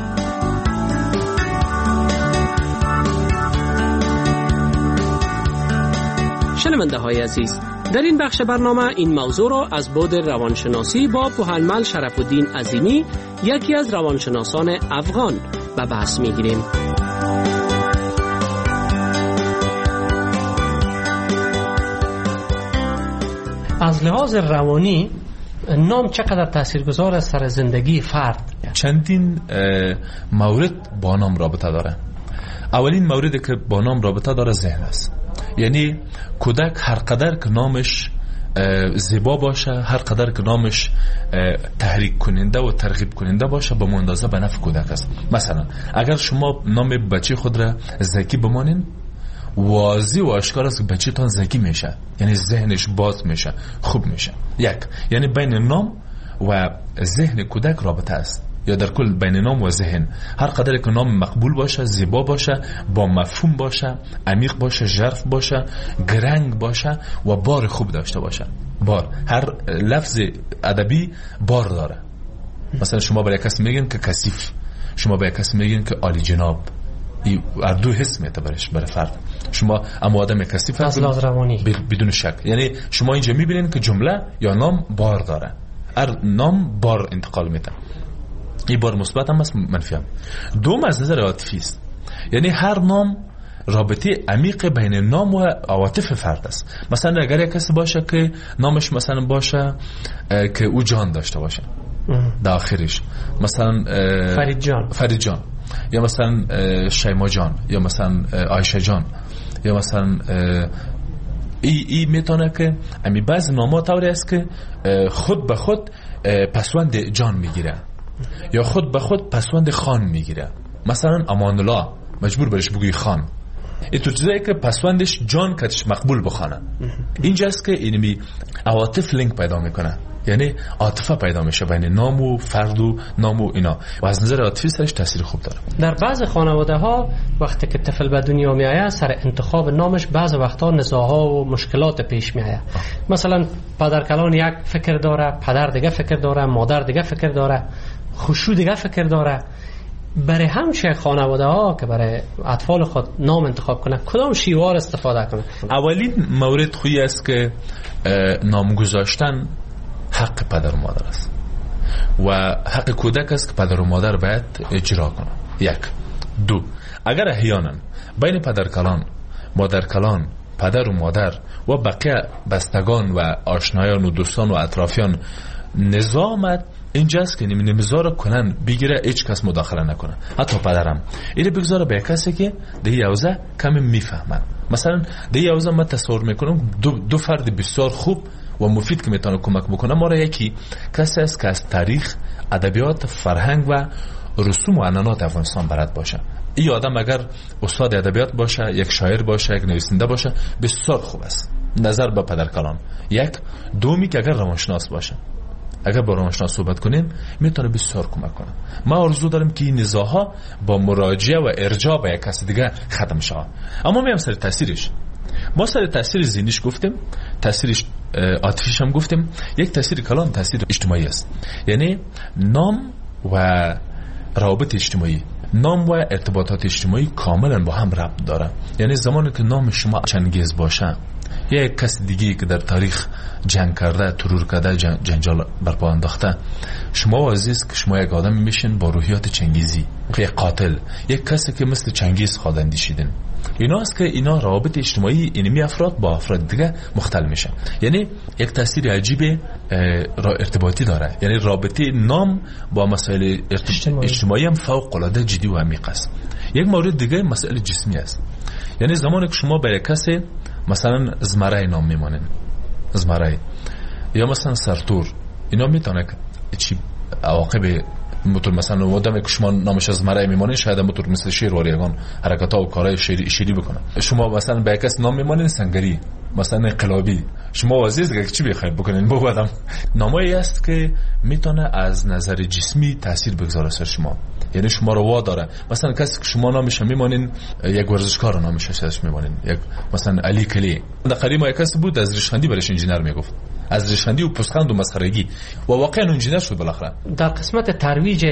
شنونده های عزیز، در این بخش برنامه این موضوع را از بعد روانشناسی با پوهنمل شرف الدین عظیمی، یکی از روانشناسان افغان، به بحث می گیریم. از لحاظ روانی نام چقدر تاثیرگذار است سر زندگی فرد؟ چندین مورد با نام رابطه داره. اولین موردی که با نام رابطه داره ذهن است. یعنی کودک هر قدر که نامش زیبا باشه، هر قدر که نامش تحریک کننده و ترغیب کننده باشه، به اندازه به نفع کودک است. مثلا اگر شما نام بچه خود را زکی بمانین، واضح و آشکار است که بچه تان زکی میشه، یعنی ذهنش باز میشه، خوب میشه. یعنی بین نام و ذهن کودک رابطه است، یا در کل بین نام و ذهن. هر قدر که نام مقبول باشه، زیبا باشه، با مفهوم باشه، عمیق باشه، ژرف باشه، گرنگ باشه و بار خوب داشته باشه. بار، هر لفظ ادبی بار داره. مثلا شما برای کسی میگین که کثیف، شما برای کسی میگین که عالی جناب. هر دو حس میته برای فرد. شما اما آدم کثیف از لحاظ روانی بدون شک. یعنی شما اینجا میبینین که جمله یا نام بار داره. نام بار انتقال میده. این بار مثبت هم است، منفی هم. دوم از نظر عاطفی است، یعنی هر نام رابطه عمیق بین نام و عواطف فرد است. مثلا اگر یک کسی باشه که نامش مثلا باشه که او جان داشته باشه در آخرش، مثلا فرید جان یا مثلا شیما جان یا مثلا عایشه جان یا مثلا ای میتونه که امی بعض نامات طوری است که خود به خود پسوند جان میگیره یا خود به خود پسوند خان میگیره. مثلا امان الله مجبور برش بگوی خان، این تو چیزایی که پسوندش جان کتش مقبول بخوانه. اینجاست که اینمی عواطف لینک پیدا میکنه، یعنی عاطفه پیدا میشه بین نام و فرد و نام و اینا و از نظر عاطفی سرش تاثیر خوب داره. در بعض خانواده ها وقتی که طفل به دنیا میآید سر انتخاب نامش بعض وقتا نزاع‌ها و مشکلات پیش میآید. مثلا پدر کلان یک فکر داره، پدر دیگه فکر داره، مادر دیگه فکر داره، خوشو دیگه فکر داره. برای همچه خانواده ها که برای اطفال خود نام انتخاب کنه کدام شیوار استفاده کنه؟ اولین مورد خویی است که نام گذاشتن حق پدر و مادر است و حق کودک است که پدر و مادر باید اجرا کنه. یک. دو، اگر احیانا بین پدر کلان، مادر کلان، پدر و مادر و بقیه بستگان و آشنایان و دوستان و اطرافیان نظامت اینجاست که نمیذاره کنن بگیره، هیچ کس مداخله نکنه، حتی پدرم اینو بگذاره به کسی که ده یوزه کمی میفهمن. مثلا ده یوزه من تصور میکنم دو فرد بسیار خوب و مفید که میتونه کمک بکنه ما را. یکی کسی است که از تاریخ، ادبیات، فرهنگ و رسوم و عنعنات افغانستان بلد باشه. این آدم اگر استاد ادبیات باشه، یک شاعر باشه، یک نویسنده باشه، بسیار خوب است نظر به پدر کلان. یک. دومی که اگر روانشناس باشه، اگر با روانشناس صحبت کنیم میتونه بسیار کمک کنه. ما آرزو داریم که این نزاع‌ها با مراجعه و ارجاع به یک کس دیگه ختم شه. اما میام سر تاثیرش، ما سر تاثیر ذهنیش گفتیم، تاثیرش عاطفیش هم گفتیم. یک تاثیر کلان تاثیر اجتماعی است، یعنی نام و روابط اجتماعی، نام و ارتباطات اجتماعی کاملا با هم ربط داره. یعنی زمانی که نام شما چنگیز باشه یا یک کس دیگه که در تاریخ جنگ کرده، ترور کرده، جنجال برپا انداخته، شما عزیز که شما یک آدم میشین با روحیات چنگیزی، یک قاتل، یک کسی که مثل چنگیز خواد اندیشیدن. اینا است که اینا روابط اجتماعی اینمی افراد با افراد دیگه مختل میشن. یعنی یک تاثیر عجیب ارتباطی داره. یعنی رابطه نام با مسائل اجتماعی هم فوق العاده جدی و عمیق است. یک مورد دیگه مسئله جسمی است. یعنی زمانی که شما برای کسی مثلا زمره نام میمانین، زمره یا مثلا سرتور، اینا میتونه چی عواقب موتور، مثلا آدمی که شما نامش از زمره میمانین شاید موتور مثل شیر واریگان حرکت‌ها و کارهای شیری بکنه. شما مثلا به کس نام میمانین سنگری، مثلا انقلابی، شما عزیز که چی بخواید بکنین با آدم. نامایی است که میتونه از نظر جسمی تاثیر بگذاره سر شما، یعنی شما رو وا داره. مثلا کسی که شما نامش میمانین، یک ورزشکار نامش ازش میمانین، یک مثلا علی کلی. در قدیم یک کسی بود از ریشخندی برش انجینر میگفت، از ریشخندی و پوزخند و مسخرگی، و واقعا انجینر شد بالاخره. در قسمت ترویج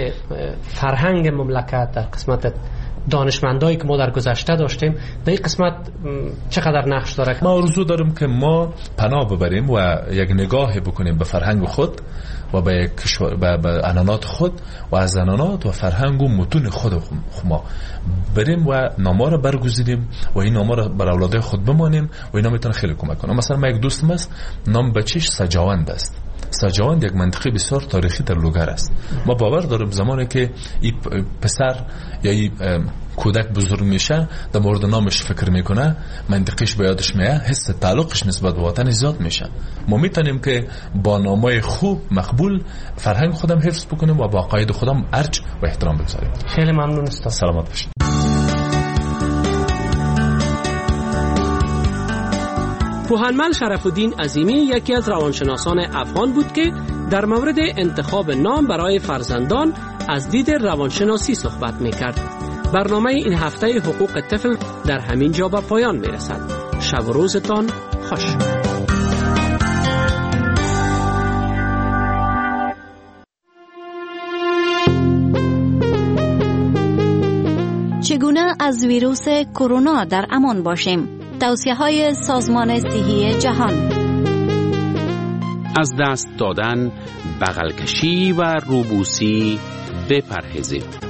فرهنگ مملکت، در قسمت دانشمندایی که ما در گذشته داشتیم، در این قسمت چقدر نقش داره؟ ما آرزو داریم که ما پناه ببریم و یک نگاه بکنیم به فرهنگ خود و به کشور، به عنعنات خود و از عنعنات و فرهنگ و متون خود ما بریم و نام‌ها رو برگزیدیم و این نام‌ها رو بر اولاد خود بمانیم و اینا میتونه خیلی کمک کنه. مثلا من یک دوستم است، نام بچیش سجاوند است. سجاوند یک منطقه بسیار تاریخی در لوگر است. ما باور داریم زمانی که این پسر یا این کودک بزرگ میشه در مورد نامش فکر میکنه، منطقهش به یادش میاد، حس تعلقش نسبت به وطن زیاد میشه. ما میتونیم که با نامای خوب مقبول فرهنگ خودم حفظ بکنیم و با عقاید خودم ارج و احترام بگذاریم. خیلی ممنون استاد. سلامت باشید. پوهنمل شرف الدین عظیمی یکی از روانشناسان افغان بود که در مورد انتخاب نام برای فرزندان از دید روانشناسی صحبت میکرد. برنامه این هفته حقوق طفل در همین جا به پایان میرسد. شب و روزتان خوش. چگونه از ویروس کرونا در امان باشیم؟ توصیه‌های سازمان صحی جهان. از دست دادن، بغل کشی و روبوسی بپرهیزید.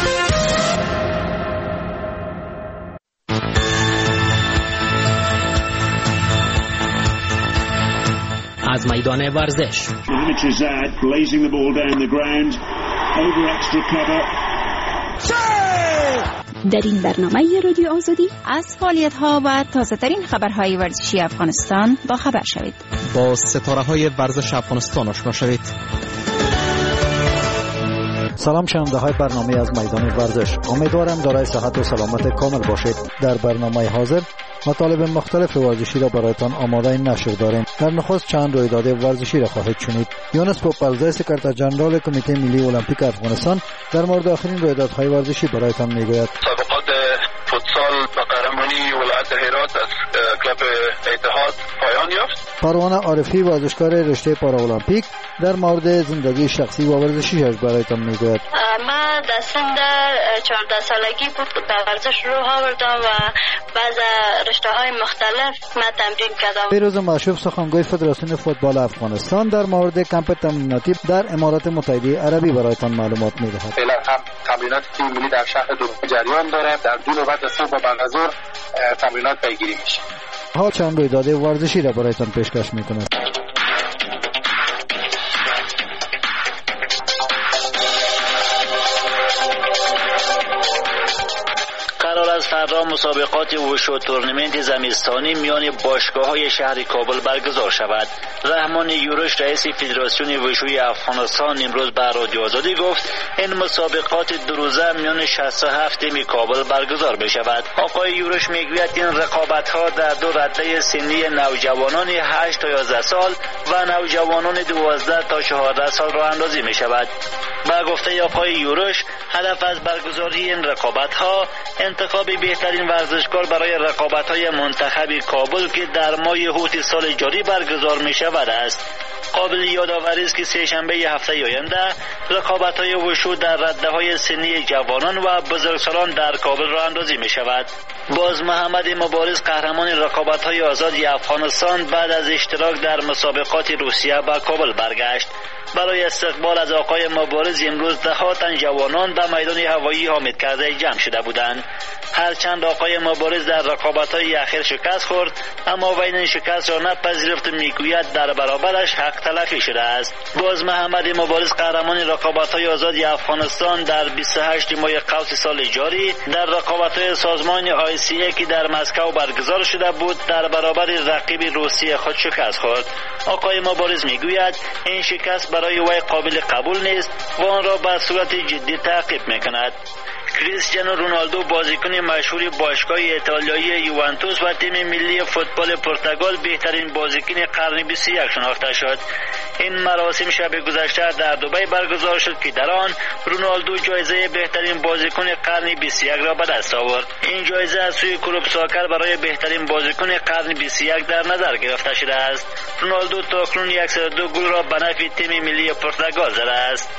از میدان ورزش در این برنامه رادیو آزادی از فعالیت‌ها و تازه‌ترین خبرهای ورزشی افغانستان با خبر شوید. با ستاره‌های ورزش افغانستان آشنا شوید. سلام شنونده های برنامه از میدان ورزش، امیدوارم دارای صحت و سلامت کامل باشید. در برنامه حاضر مطالب مختلف ورزشی را برایتان آماده نشر داریم. در نخست چند رویداد ورزشی را خواهید شنید. یونس پوپلزی سکرتر جنرال کمیته ملی المپیک افغانستان در مورد آخرین رویدادهای ورزشی برایتان میگوید. مسابقات فوتسال با قهرمانی ولایت هرات از کلب اتحاد پایان یافت. پروانه عارفی ورزشکار رشته پاراولمپیک در مورد زندگی شخصی و ورزشیش برایتان میگوید. من در سن 14 سالگی بود به ورزش رو آوردم و بعض رشته‌های مختلف من تمرین کردم. پیروز مشوف سخنگوی فدراسیون فوتبال افغانستان در مورد کمپ تمریناتی در امارات متحده عربی برایتان معلومات میدهد. فعلا هم تمرینات تیم ملی در شهر دوحه جریان دارد. در دو نوبت صبح و بعد از ظهر تمرینات پیگیری میشه. ها چند رویداد ورزشی را برایتان پیشکش میکند. قرار است فردا مسابقات وشو تورنمنت زمستانی میان باشگاه‌های شهر کابل برگزار شود. رحمان یورش رئیس فدراسیون وشوی افغانستان امروز به رادیو آزادی گفت این مسابقات دو روزه میان 67 تیم کابل برگزار بشود. آقای یورش میگوید این رقابت‌ها در دو رده سنی نوجوانان 8 تا 11 سال و نوجوانان 12 تا 14 سال راه اندازی می‌شود. با گفته آقای یورش هدف از برگزاری این رقابت‌ها انتخاب بهترین ورزشکار برای رقابت‌های منتخب کابل که در ماه اوت سال جاری برگزار می‌شود است. قابل یادآوری است که سه‌شنبه هفته آینده رقابت‌های وشو در رده‌های سنی جوانان و بزرگسالان در کابل راه اندازی می‌شود. باز محمد مبارز قهرمان رقابت‌های آزاد افغانستان بعد از اشتراک در مسابقات روسیه به کابل برگشت. برای استقبال از آقای مبارز امروز ده‌ها تن جوانان به میدان هوایی حامد کرده جمع شده بودند. هرچند آقای مبارز در رقابت‌های اخیر شکست خورد، اما وی این شکست را نپذیرفت و میگوید در برابرش حق تلفی شده است. باز محمد مبارز قهرمان رقابت‌های آزاد افغانستان در 28 ماه قوس سال جاری در رقابت‌های سازمان ICA که در مسکو برگزار شده بود در برابر رقیب روسیه خود شکست خورد. آقای مبارز میگوید این شکست برای وی قابل قبول نیست و آن را به صورت جدی تعقیب میکند. کریستیانو رونالدو بازیکن مشهور باشگاه ایتالیایی یوونتوس و تیم ملی فوتبال پرتغال بهترین بازیکن قرن 21 شناخته شد. این مراسم شب گذشته در دبی برگزار شد که در آن رونالدو جایزه بهترین بازیکن قرن 21 را به دست آورد. این جایزه از سوی کلوب ساکر برای بهترین بازیکن قرن 21 در نظر گرفته شده است. رونالدو تاکنون 102 گل را به نفع تیم ملی پرتغال زده است.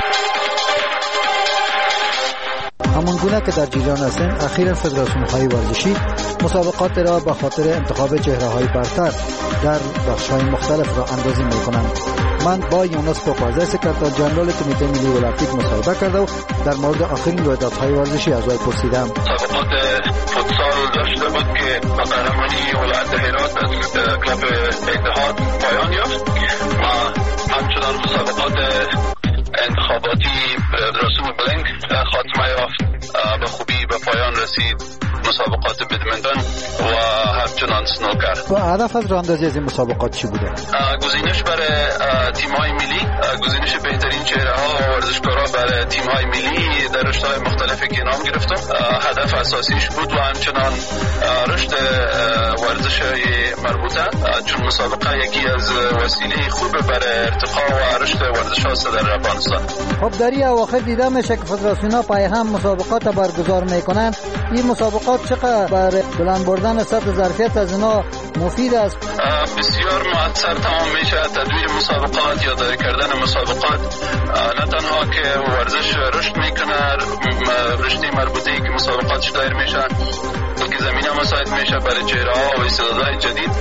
همان گونه که در جریان هستیم، اخیراً فدراسیون های ورزشی مسابقات را به خاطر انتخاب چهره های برتر در بخش های مختلف را اندازی می کنند. من با یونس پوپلزی سکرتر جنرال کمیته ملی المپیک مصاحبه کرده و در مورد آخرین رویدادهای ورزشی از وی پرسیدم. مسابقات فوتسال داشته بود که با قهرمانی ولایت هرات از کلب اتحاد پایان یافت و همچنان مسابقات انتخاباتی رسوم بلنگ خاتمه یافت، به خوبی به پایان رسید مسابقات بدمنتون و همچنان سنوکر. و هدف از راهاندازی از این مسابقات چی بوده؟ گزینش برای تیم‌های ملی، گزینش بهترین چهره‌ها و ورزشکارا برای تیم‌های ملی در رشته‌های مختلفی که نام گرفتم. هدف اساسیش بود و همچنان رشد ورزش‌های مربوطه، چون مسابقه یکی از وسیله خوبه برای ارتقا و رشد ورزش‌ها در افغانستان. خب در این اواخر دیده میشه که فدراسیون‌ها پای هم مسابقات برگزار میکنن. این مسابقات چقدر برای بلند بردن سطح ظرفیت از اینا مفید است؟ بسیار مؤثر تمام میشه تدویر مسابقات یا دایر کردن مسابقات. نه تنها که ورزش رشد میکنه، رشته مربوطه‌ای که مسابقاتش دایر میشن، بلکه زمینه مساعد میشه برای چهره‌ها و استعدادهای جدید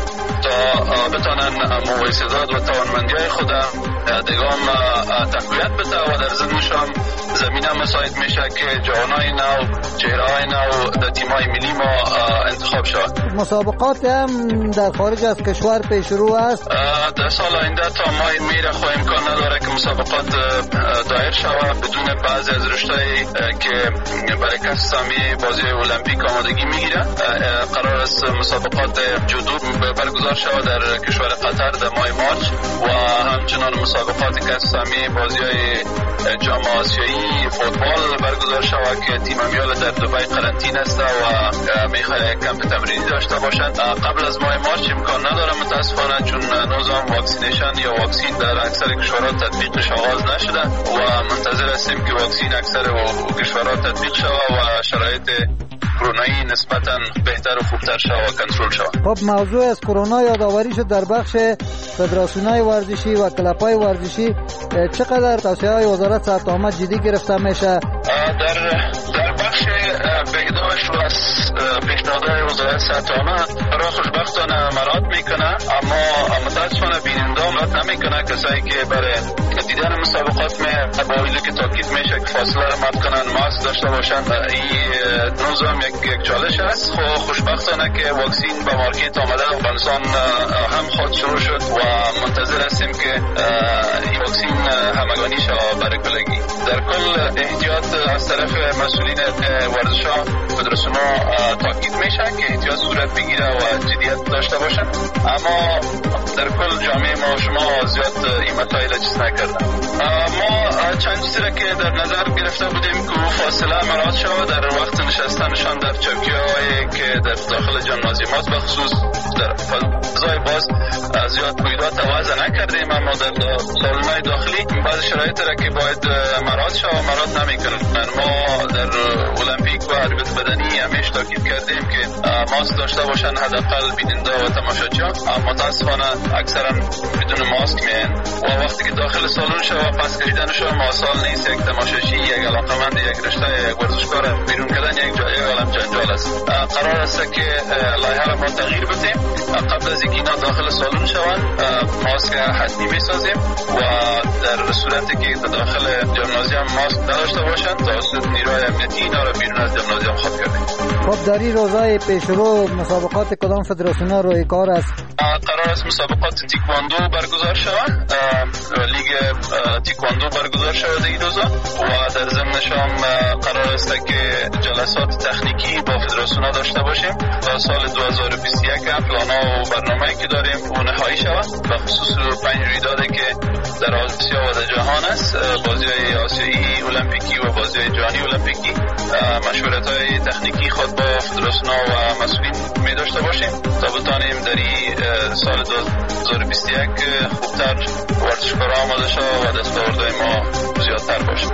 تا بتانن مویسداد و توانمندی های خود دگام تقویت بده و در ضمنش هم زمینه مساعد میشه که جوانای نو، چهره‌های نو در تیم‌های ملی ما انتخاب شود. مسابقات هم در خارج از کشور پیش رو است. در سال آینده تا ماه می را امکان نداره که مسابقات دایر شود بدون بعضی از رشته‌ای که برای کسب سهمیه بازی المپیک آمادگی میگیره. قرار است مسابقات جودو برگزار شود در کشور قطر در ماه مارچ و همچنان مسابقات کسب سهمیه بازی‌های جام آسیایی فوتبال برگزار شود که تیم امیال در دبی قرنطینه است و میخواد کمپ تمرینی داشته باشند. قبل از ماه مارچ امکان نداره متاسفانه چون نظام واکسینیشن یا واکسین در اکثر کشورها تطبیقش آغاز نشده و منتظر هستیم که واکسین اکثر کشورها تطبیق شود و شرایط کرونایی نسبتاً بهتر و خوبتر شود و کنترل شود. خب موضوع از کرونا یادآوری شد در بخش فدراسیون‌های ورزشی و کلاب‌های ورزشی. چقدر توصیه‌های وزارت صحت عامه جدی گرفته میشه؟ در بخش بهداشت و پیشنهادهای وزارت صحت عامه را خوشبختانه مراعات میکنه، اما متاسفانه بیننده مراعات نمیکنه. کسایی که برای دیدن مسابقات با وجودی که تاکید میشه که فاصله را مد کنن، ماسک داشته باشن، این نظام یک چالش است. خوشبختانه که واکسین به مارکت آمده افغانستان هم خود شروع شد و منتظر هستیم که این واکسین همگانی شود برای کلگی. در کل احتیاط از طرف مسئولین ورزش‌ها فدراسیون تاکید میشه که احتیاط صورت بگیره و جدیت داشته باشن، اما در کل جامعه ما شما زیاد این مسائل چیز نکردن. ما چند چیزی را که در نظر گرفته بودیم که فاصله مراعات شود در وقت نشستنشان در چوکی‌هایی که در داخل جمنازیومات به خصوص در فضای باز زیاد قیودات وضع نکردیم، اما در سالن‌های داخلی بعض شرایط را که باید مراعات شود مراعات نمی‌کنند. ما در المپیک و حرکت بدنی همیشه تاکید کردیم که ماسک داشته باشن حداقل بیننده و تماشاچیان، اما متاسفانه اکثرا بدون ماسک میان و وقتی که داخل سالن شود پس کشیدنشون مسائل نیست. یک تماشاچی، یک علاقمند، یک رشته، یک ورزشکار بیرون کردن یک عالم جنجال است. قرار است که لایحه را ما تغییر بدیم. قبل از اینکه اینا داخل سالن شوند ماسک حتمی میسازیم و در صورتی که داخل جمنازیوم ماسک نداشته باشند توسط نیروهای امنیتی اینا را بیرون از جمنازیوم خود کردیم. خب در این روزهای پیشرو مسابقات کدام فدراسیون‌ها روی کار است؟ قرار است مسابقات تیکواندو برگزار شود، لیگ تیکواندو برگزار شود این روزا و در ضمنش هم قرار است که جلسات تکنیکی با فدراسیون‌ها داشته باشیم. تا سال 2021 هم پلان‌ها و برنامه‌ای که داریم اون نهایی شود، به خصوص 5 رویدادی که در آسیا و در جهان است، بازی‌های آسیایی المپیکی و بازی‌های جهانی المپیکی. مشورت‌های تکنیکی خود با فدراسیون‌ها و مسئولین می داشته باشیم تا بتانیم در این سال 2021 خوبتر ورزشکارا آماده شود و دستاوردهای ما زیادتر باشه.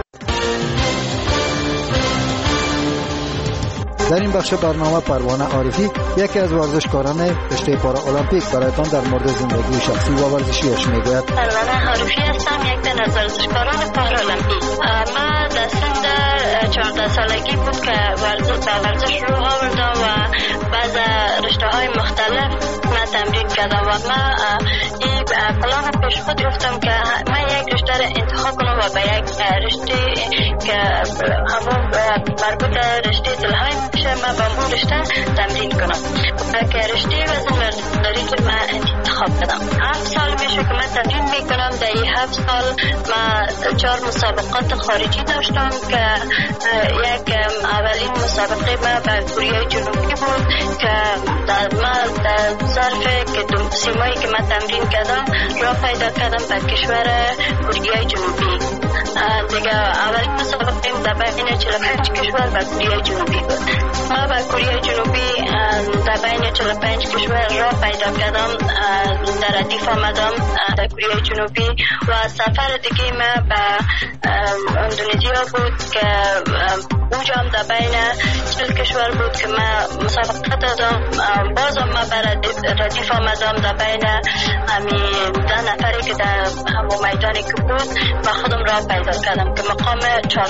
در این بخش برنامه پروانه عارفی یکی از ورزشکاران رشته پارا المپیک برایتان در مورد زندگی شخصی و ورزشیش میگوید. پروانه عارفی هستم، یک از ورزشکاران پارا المپیک. ما در سن 14 سالگی بود که ورزش رو آوردم و بعض رشته‌های مختلف ما تمرین کردم و ما این پلان پیش خود گرفتم که من یک رشته را انتخاب کنم و به یک رشته که همون مربوط رشته دلهای میشه ما به اون رشته تمرین کنم که رشته وزن مرداری که من انتخاب کردم. 7 سال میشه که من تمرین میکنم. در این 7 سال من 4 مسابقات خارجی داشتم که یک اولین مسابقه ما به کره جنوبی بود که ما در ظرف که 2 ماهی که من تمرین کردم راه پیدا کردم به کشور کره جنوبی. دیگه اولین مسابقه در بین 45 کشور به کره جنوبی بود. ما به کره جنوبی در بین 45 کشور راه پیدا کردم، در ردیف آمدم در کره جنوبی و سفر دیگه ما به اندونزیا بود که اونجا هم در بین 40 کشور بود که من مسابقه دادم. بازم ما به ردیف آمدم در بین همین 10 نفری که در همون میدانی که بود و خودم راه پیدا کردم که مقام 4 گرفتم.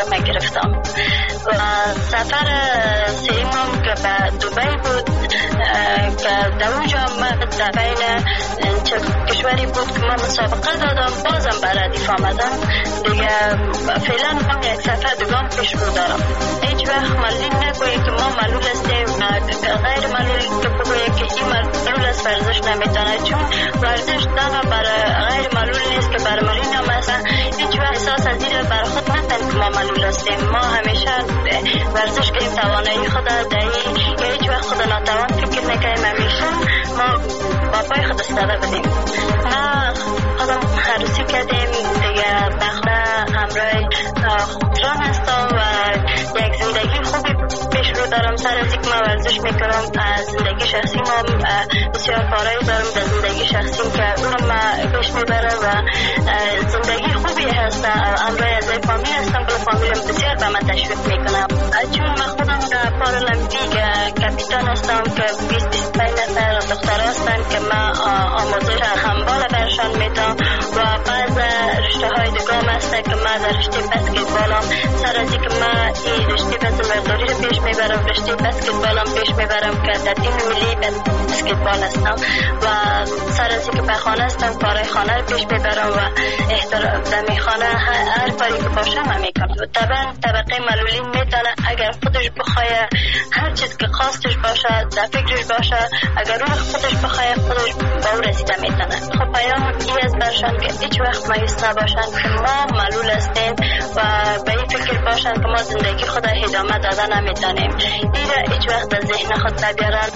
تاجیکستان. و سفر سیمم که به دبی بود که در اونجا من در بین کشوری بود که من مسابقه دادم، بازم به ردیف آمدم دیگه. فعلا من یک سفر دیگه پیش رو دارم. هیچ وقت معلوم نگویی که ما معلول هستیم، غیر معلول که بگویی که این معلول است ورزش نمیتونه، چون ورزش دانا برای غیر معلول نیست که برای معلول هم است. هیچ وقت احساس از این برای خود نکنیم که ما معلول هستیم. ما همیشه ورزش کنیم توانایی خود دهی، یا هیچ وقت خود ناتوان فکر نکنیم. همیشه ما با پای خود استفاده بدیم. ما خودم عروسی کردیم دیگه، بخدا همراه جان هستم و یک زندگی خوبی پیش رو دارم. سر از اینکه من ورزش میکنم، زندگی شخصی ما بسیار کارایی دارم در زندگی شخصی که اونم پیش میبره و زندگی خوبی هست. همراه از فامیل هستم که فامیلم بسیار به من تشویق میکنم، چون من خودم در پارالمپیک کاپیتان هستم که 20-25 نفر دختر هستن که من آموزش هندبال برشان میدم و بعض رشته های دیگه هم هست که من در رشته بسکتبالم. سر از اینکه من این رشته بزرگداری رو پیش میبرم، رشته بسکتبالم پیش میبرم که در تیم ملی بسکتبال هستم و سر از اینکه به خانه هستم کارهای خانه رو پیش میبرم و احترام دمی خانه هر کاری که باشه من میکنم. طبعا طبقه معلولین میتونه اگر خودش بخواه هر چیز که خواستش باشه در فکرش باشه، اگر روح خودش بخواه خودش با او رسیده میتونه. خب پیام ای از برشان که هیچ وقت مایوس نباشن که ما معلول هستیم و به این فکر باشن که ما زندگی خود ادامه دادن نمیتونیم. این را هیچ وقت در ذهن خود نبیارن.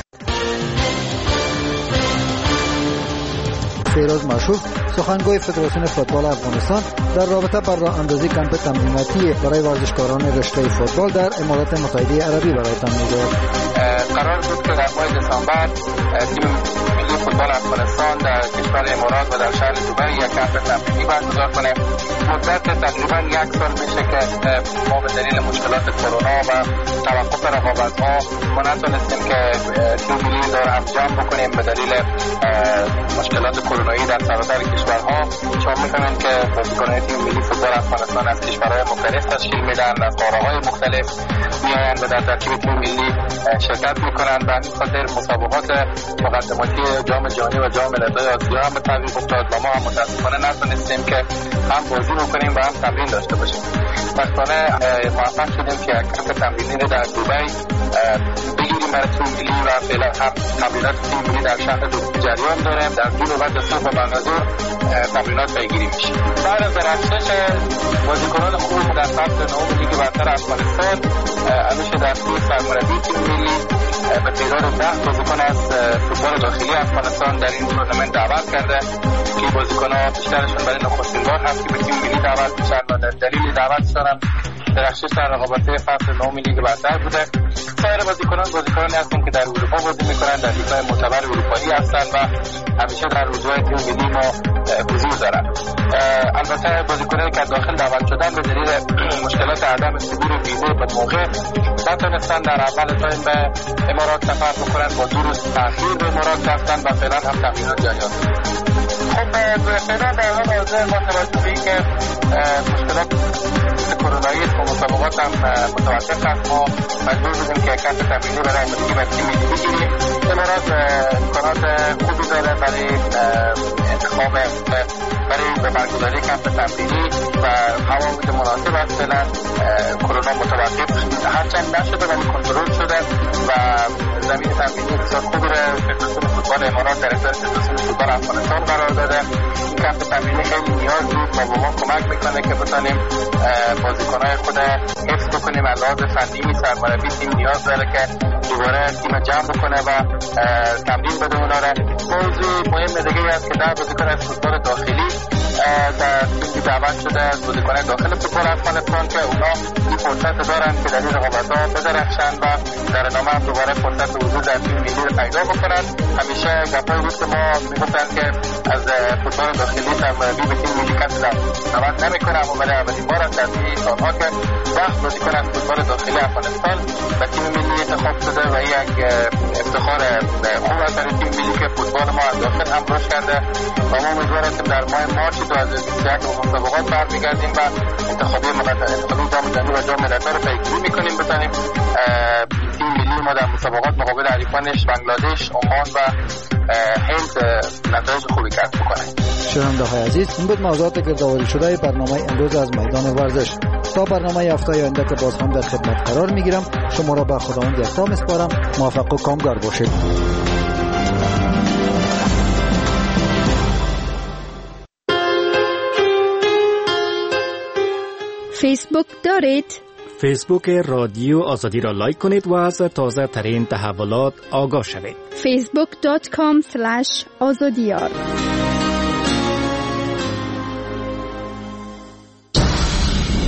فیروز مشهور سخنگوی فدراسیون فوتبال افغانستان در رابطه با راه اندازی کمپ تمریناتی برای ورزشکاران رشته فوتبال در امارات متحده عربی برایتان میگوید. قرار بود که در ماه دسامبر تیم ملی فوتبال افغانستان در کشور امارات و در شهر دبی یک کمپ تمرینی برگزار کنه. مدت تقریبا یک سال میشه که ما به دلیل مشکلات کرونا و توقف رقابت‌ها ما نتونستیم که تیم ملی دور انجام بکنیم به دلیل مشکلات کرونایی در سراسر کشورها. شما می‌فهمید که بازیکنان تیم ملی فوتبال افغانستان از کشورهای مختلف تشکیل میدن، از قاره‌های مختلف میآیند و در ترکیب تیم ملی شرکت میکنند. به همین خاطر مسابقات مقدماتی جام جهانی و جام ملت‌های آسیا هم به تعویق افتاد و ما هم متاسفانه نتونستیم که هم بازی بکنیم و هم تمرین داشته باشیم. خوشبختانه موفق شدیم که کمپ تمرینی رو در دبی بگیریم برای تیم ملی و فعلا هم تمرینات تیم ملی در شهر دبی جریان داره. در دور و بعد صبح و بعدازظهر تمرینات پیگیری میشه. بعد از درخشش بازیکنان خوب در فصل نهم لیگ برتر افغانستان، همیشه در تیم سرمربی تیم ملی به تعداد 10 بازیکن از فوتبال داخلی افغانستان در این تورنمنت دعوت کرده که بازیکن‌ها بیشترشون برای نخستین بار هست که به تیم ملی دعوت میشن و در دلیل دعوتشون هم درخشش در رقابت‌های فصل نهم لیگ برتر بوده. سایر بازیکنانی هستن که در اروپا بازی میکنن، در لیگ‌های معتبر اروپایی هستن و همیشه در روزهای تیم ملی ما حضور دارن. البته بازیکنانی که داخل دعوت شدن به دلیل مشکلات عدم صدور ویزه به موقع نتونستن در اول تایم به امارات سفر بکنن، با 2 روز تأخیر به امارات رفتن و فعلا هم تمرینات جریان. خب فعلا در حال حاضر ما توجه به اینکه مشکلات کرونایی و مسابقات هم متوقف هست، ما مجبور بودیم که کمپ تمرینی برای تیم ملی بگیریم. امارات امکانات خوبی داره برای انتخاب برای برگزاری کمپ تمرینی و هوا مناسب است. فعلا کرونا متوقف هرچند نشده ولی کنترل شده و زمین تمرینی بسیار خوبی رو فدراسیون فوتبال امارات در اختیار فدراسیون فوتبال افغانستان قرار داده. این کمپ تمرینی خیلی نیاز بود و به ما کمک میکنه که بتونیم بازیکن‌های خود حفظ بکنیم. از لحاظ فنی سرمربی تیم نیاز داره که دوباره تیم جمع بکنه و تمرین بده اونا را. موضوع مهم دیگه است که در بازیکن از فوتبال داخلی در تیم دعوت شده از بازیکنان داخل فوتبال افغانستان که اونا این فرصت دارن که در این رقابت‌ها بدرخشن و در ادامه هم دوباره فرصت حضور در تیم ملی رو پیدا بکنن. همیشه گپایی بود که ما میگفتن که از فوتبال داخلی سرمربی به تیم ملی کسی دعوت نمیکنه، اما برای اولین بار است در این سالها که وقت بازیکن از فوتبال داخلی افغانستان به تیم ملی انتخاب شده و یک افتخار خوب است برای تیم ملی که فوتبال ما از داخل هم رشد کرده و ما امیدوار هستیم در ماه مارچ 2021 به مسابقات برمیگردیم و انتخابی جام جهانی و جام ملت‌ها رو پیگیری میکنیم بتونیم تیم ملی ما در مسابقات مقابل حریفانش بنگلادش، عمان و هند نتایج خوبی کسب کنه. شنونده‌های عزیز، این بود موضوعات گردآوری شده برنامه امروز از میدان ورزش. تا برنامه هفته آینده که باز هم در خدمت قرار میگیرم، شما را به خداوند یکتا میسپارم. موفق و کامگار باشید. فیسبوک دارید؟ فیسبوک رادیو آزادی را لایک کنید و از تازه ترین تحولات آگاه شوید. facebook.com/azadiyar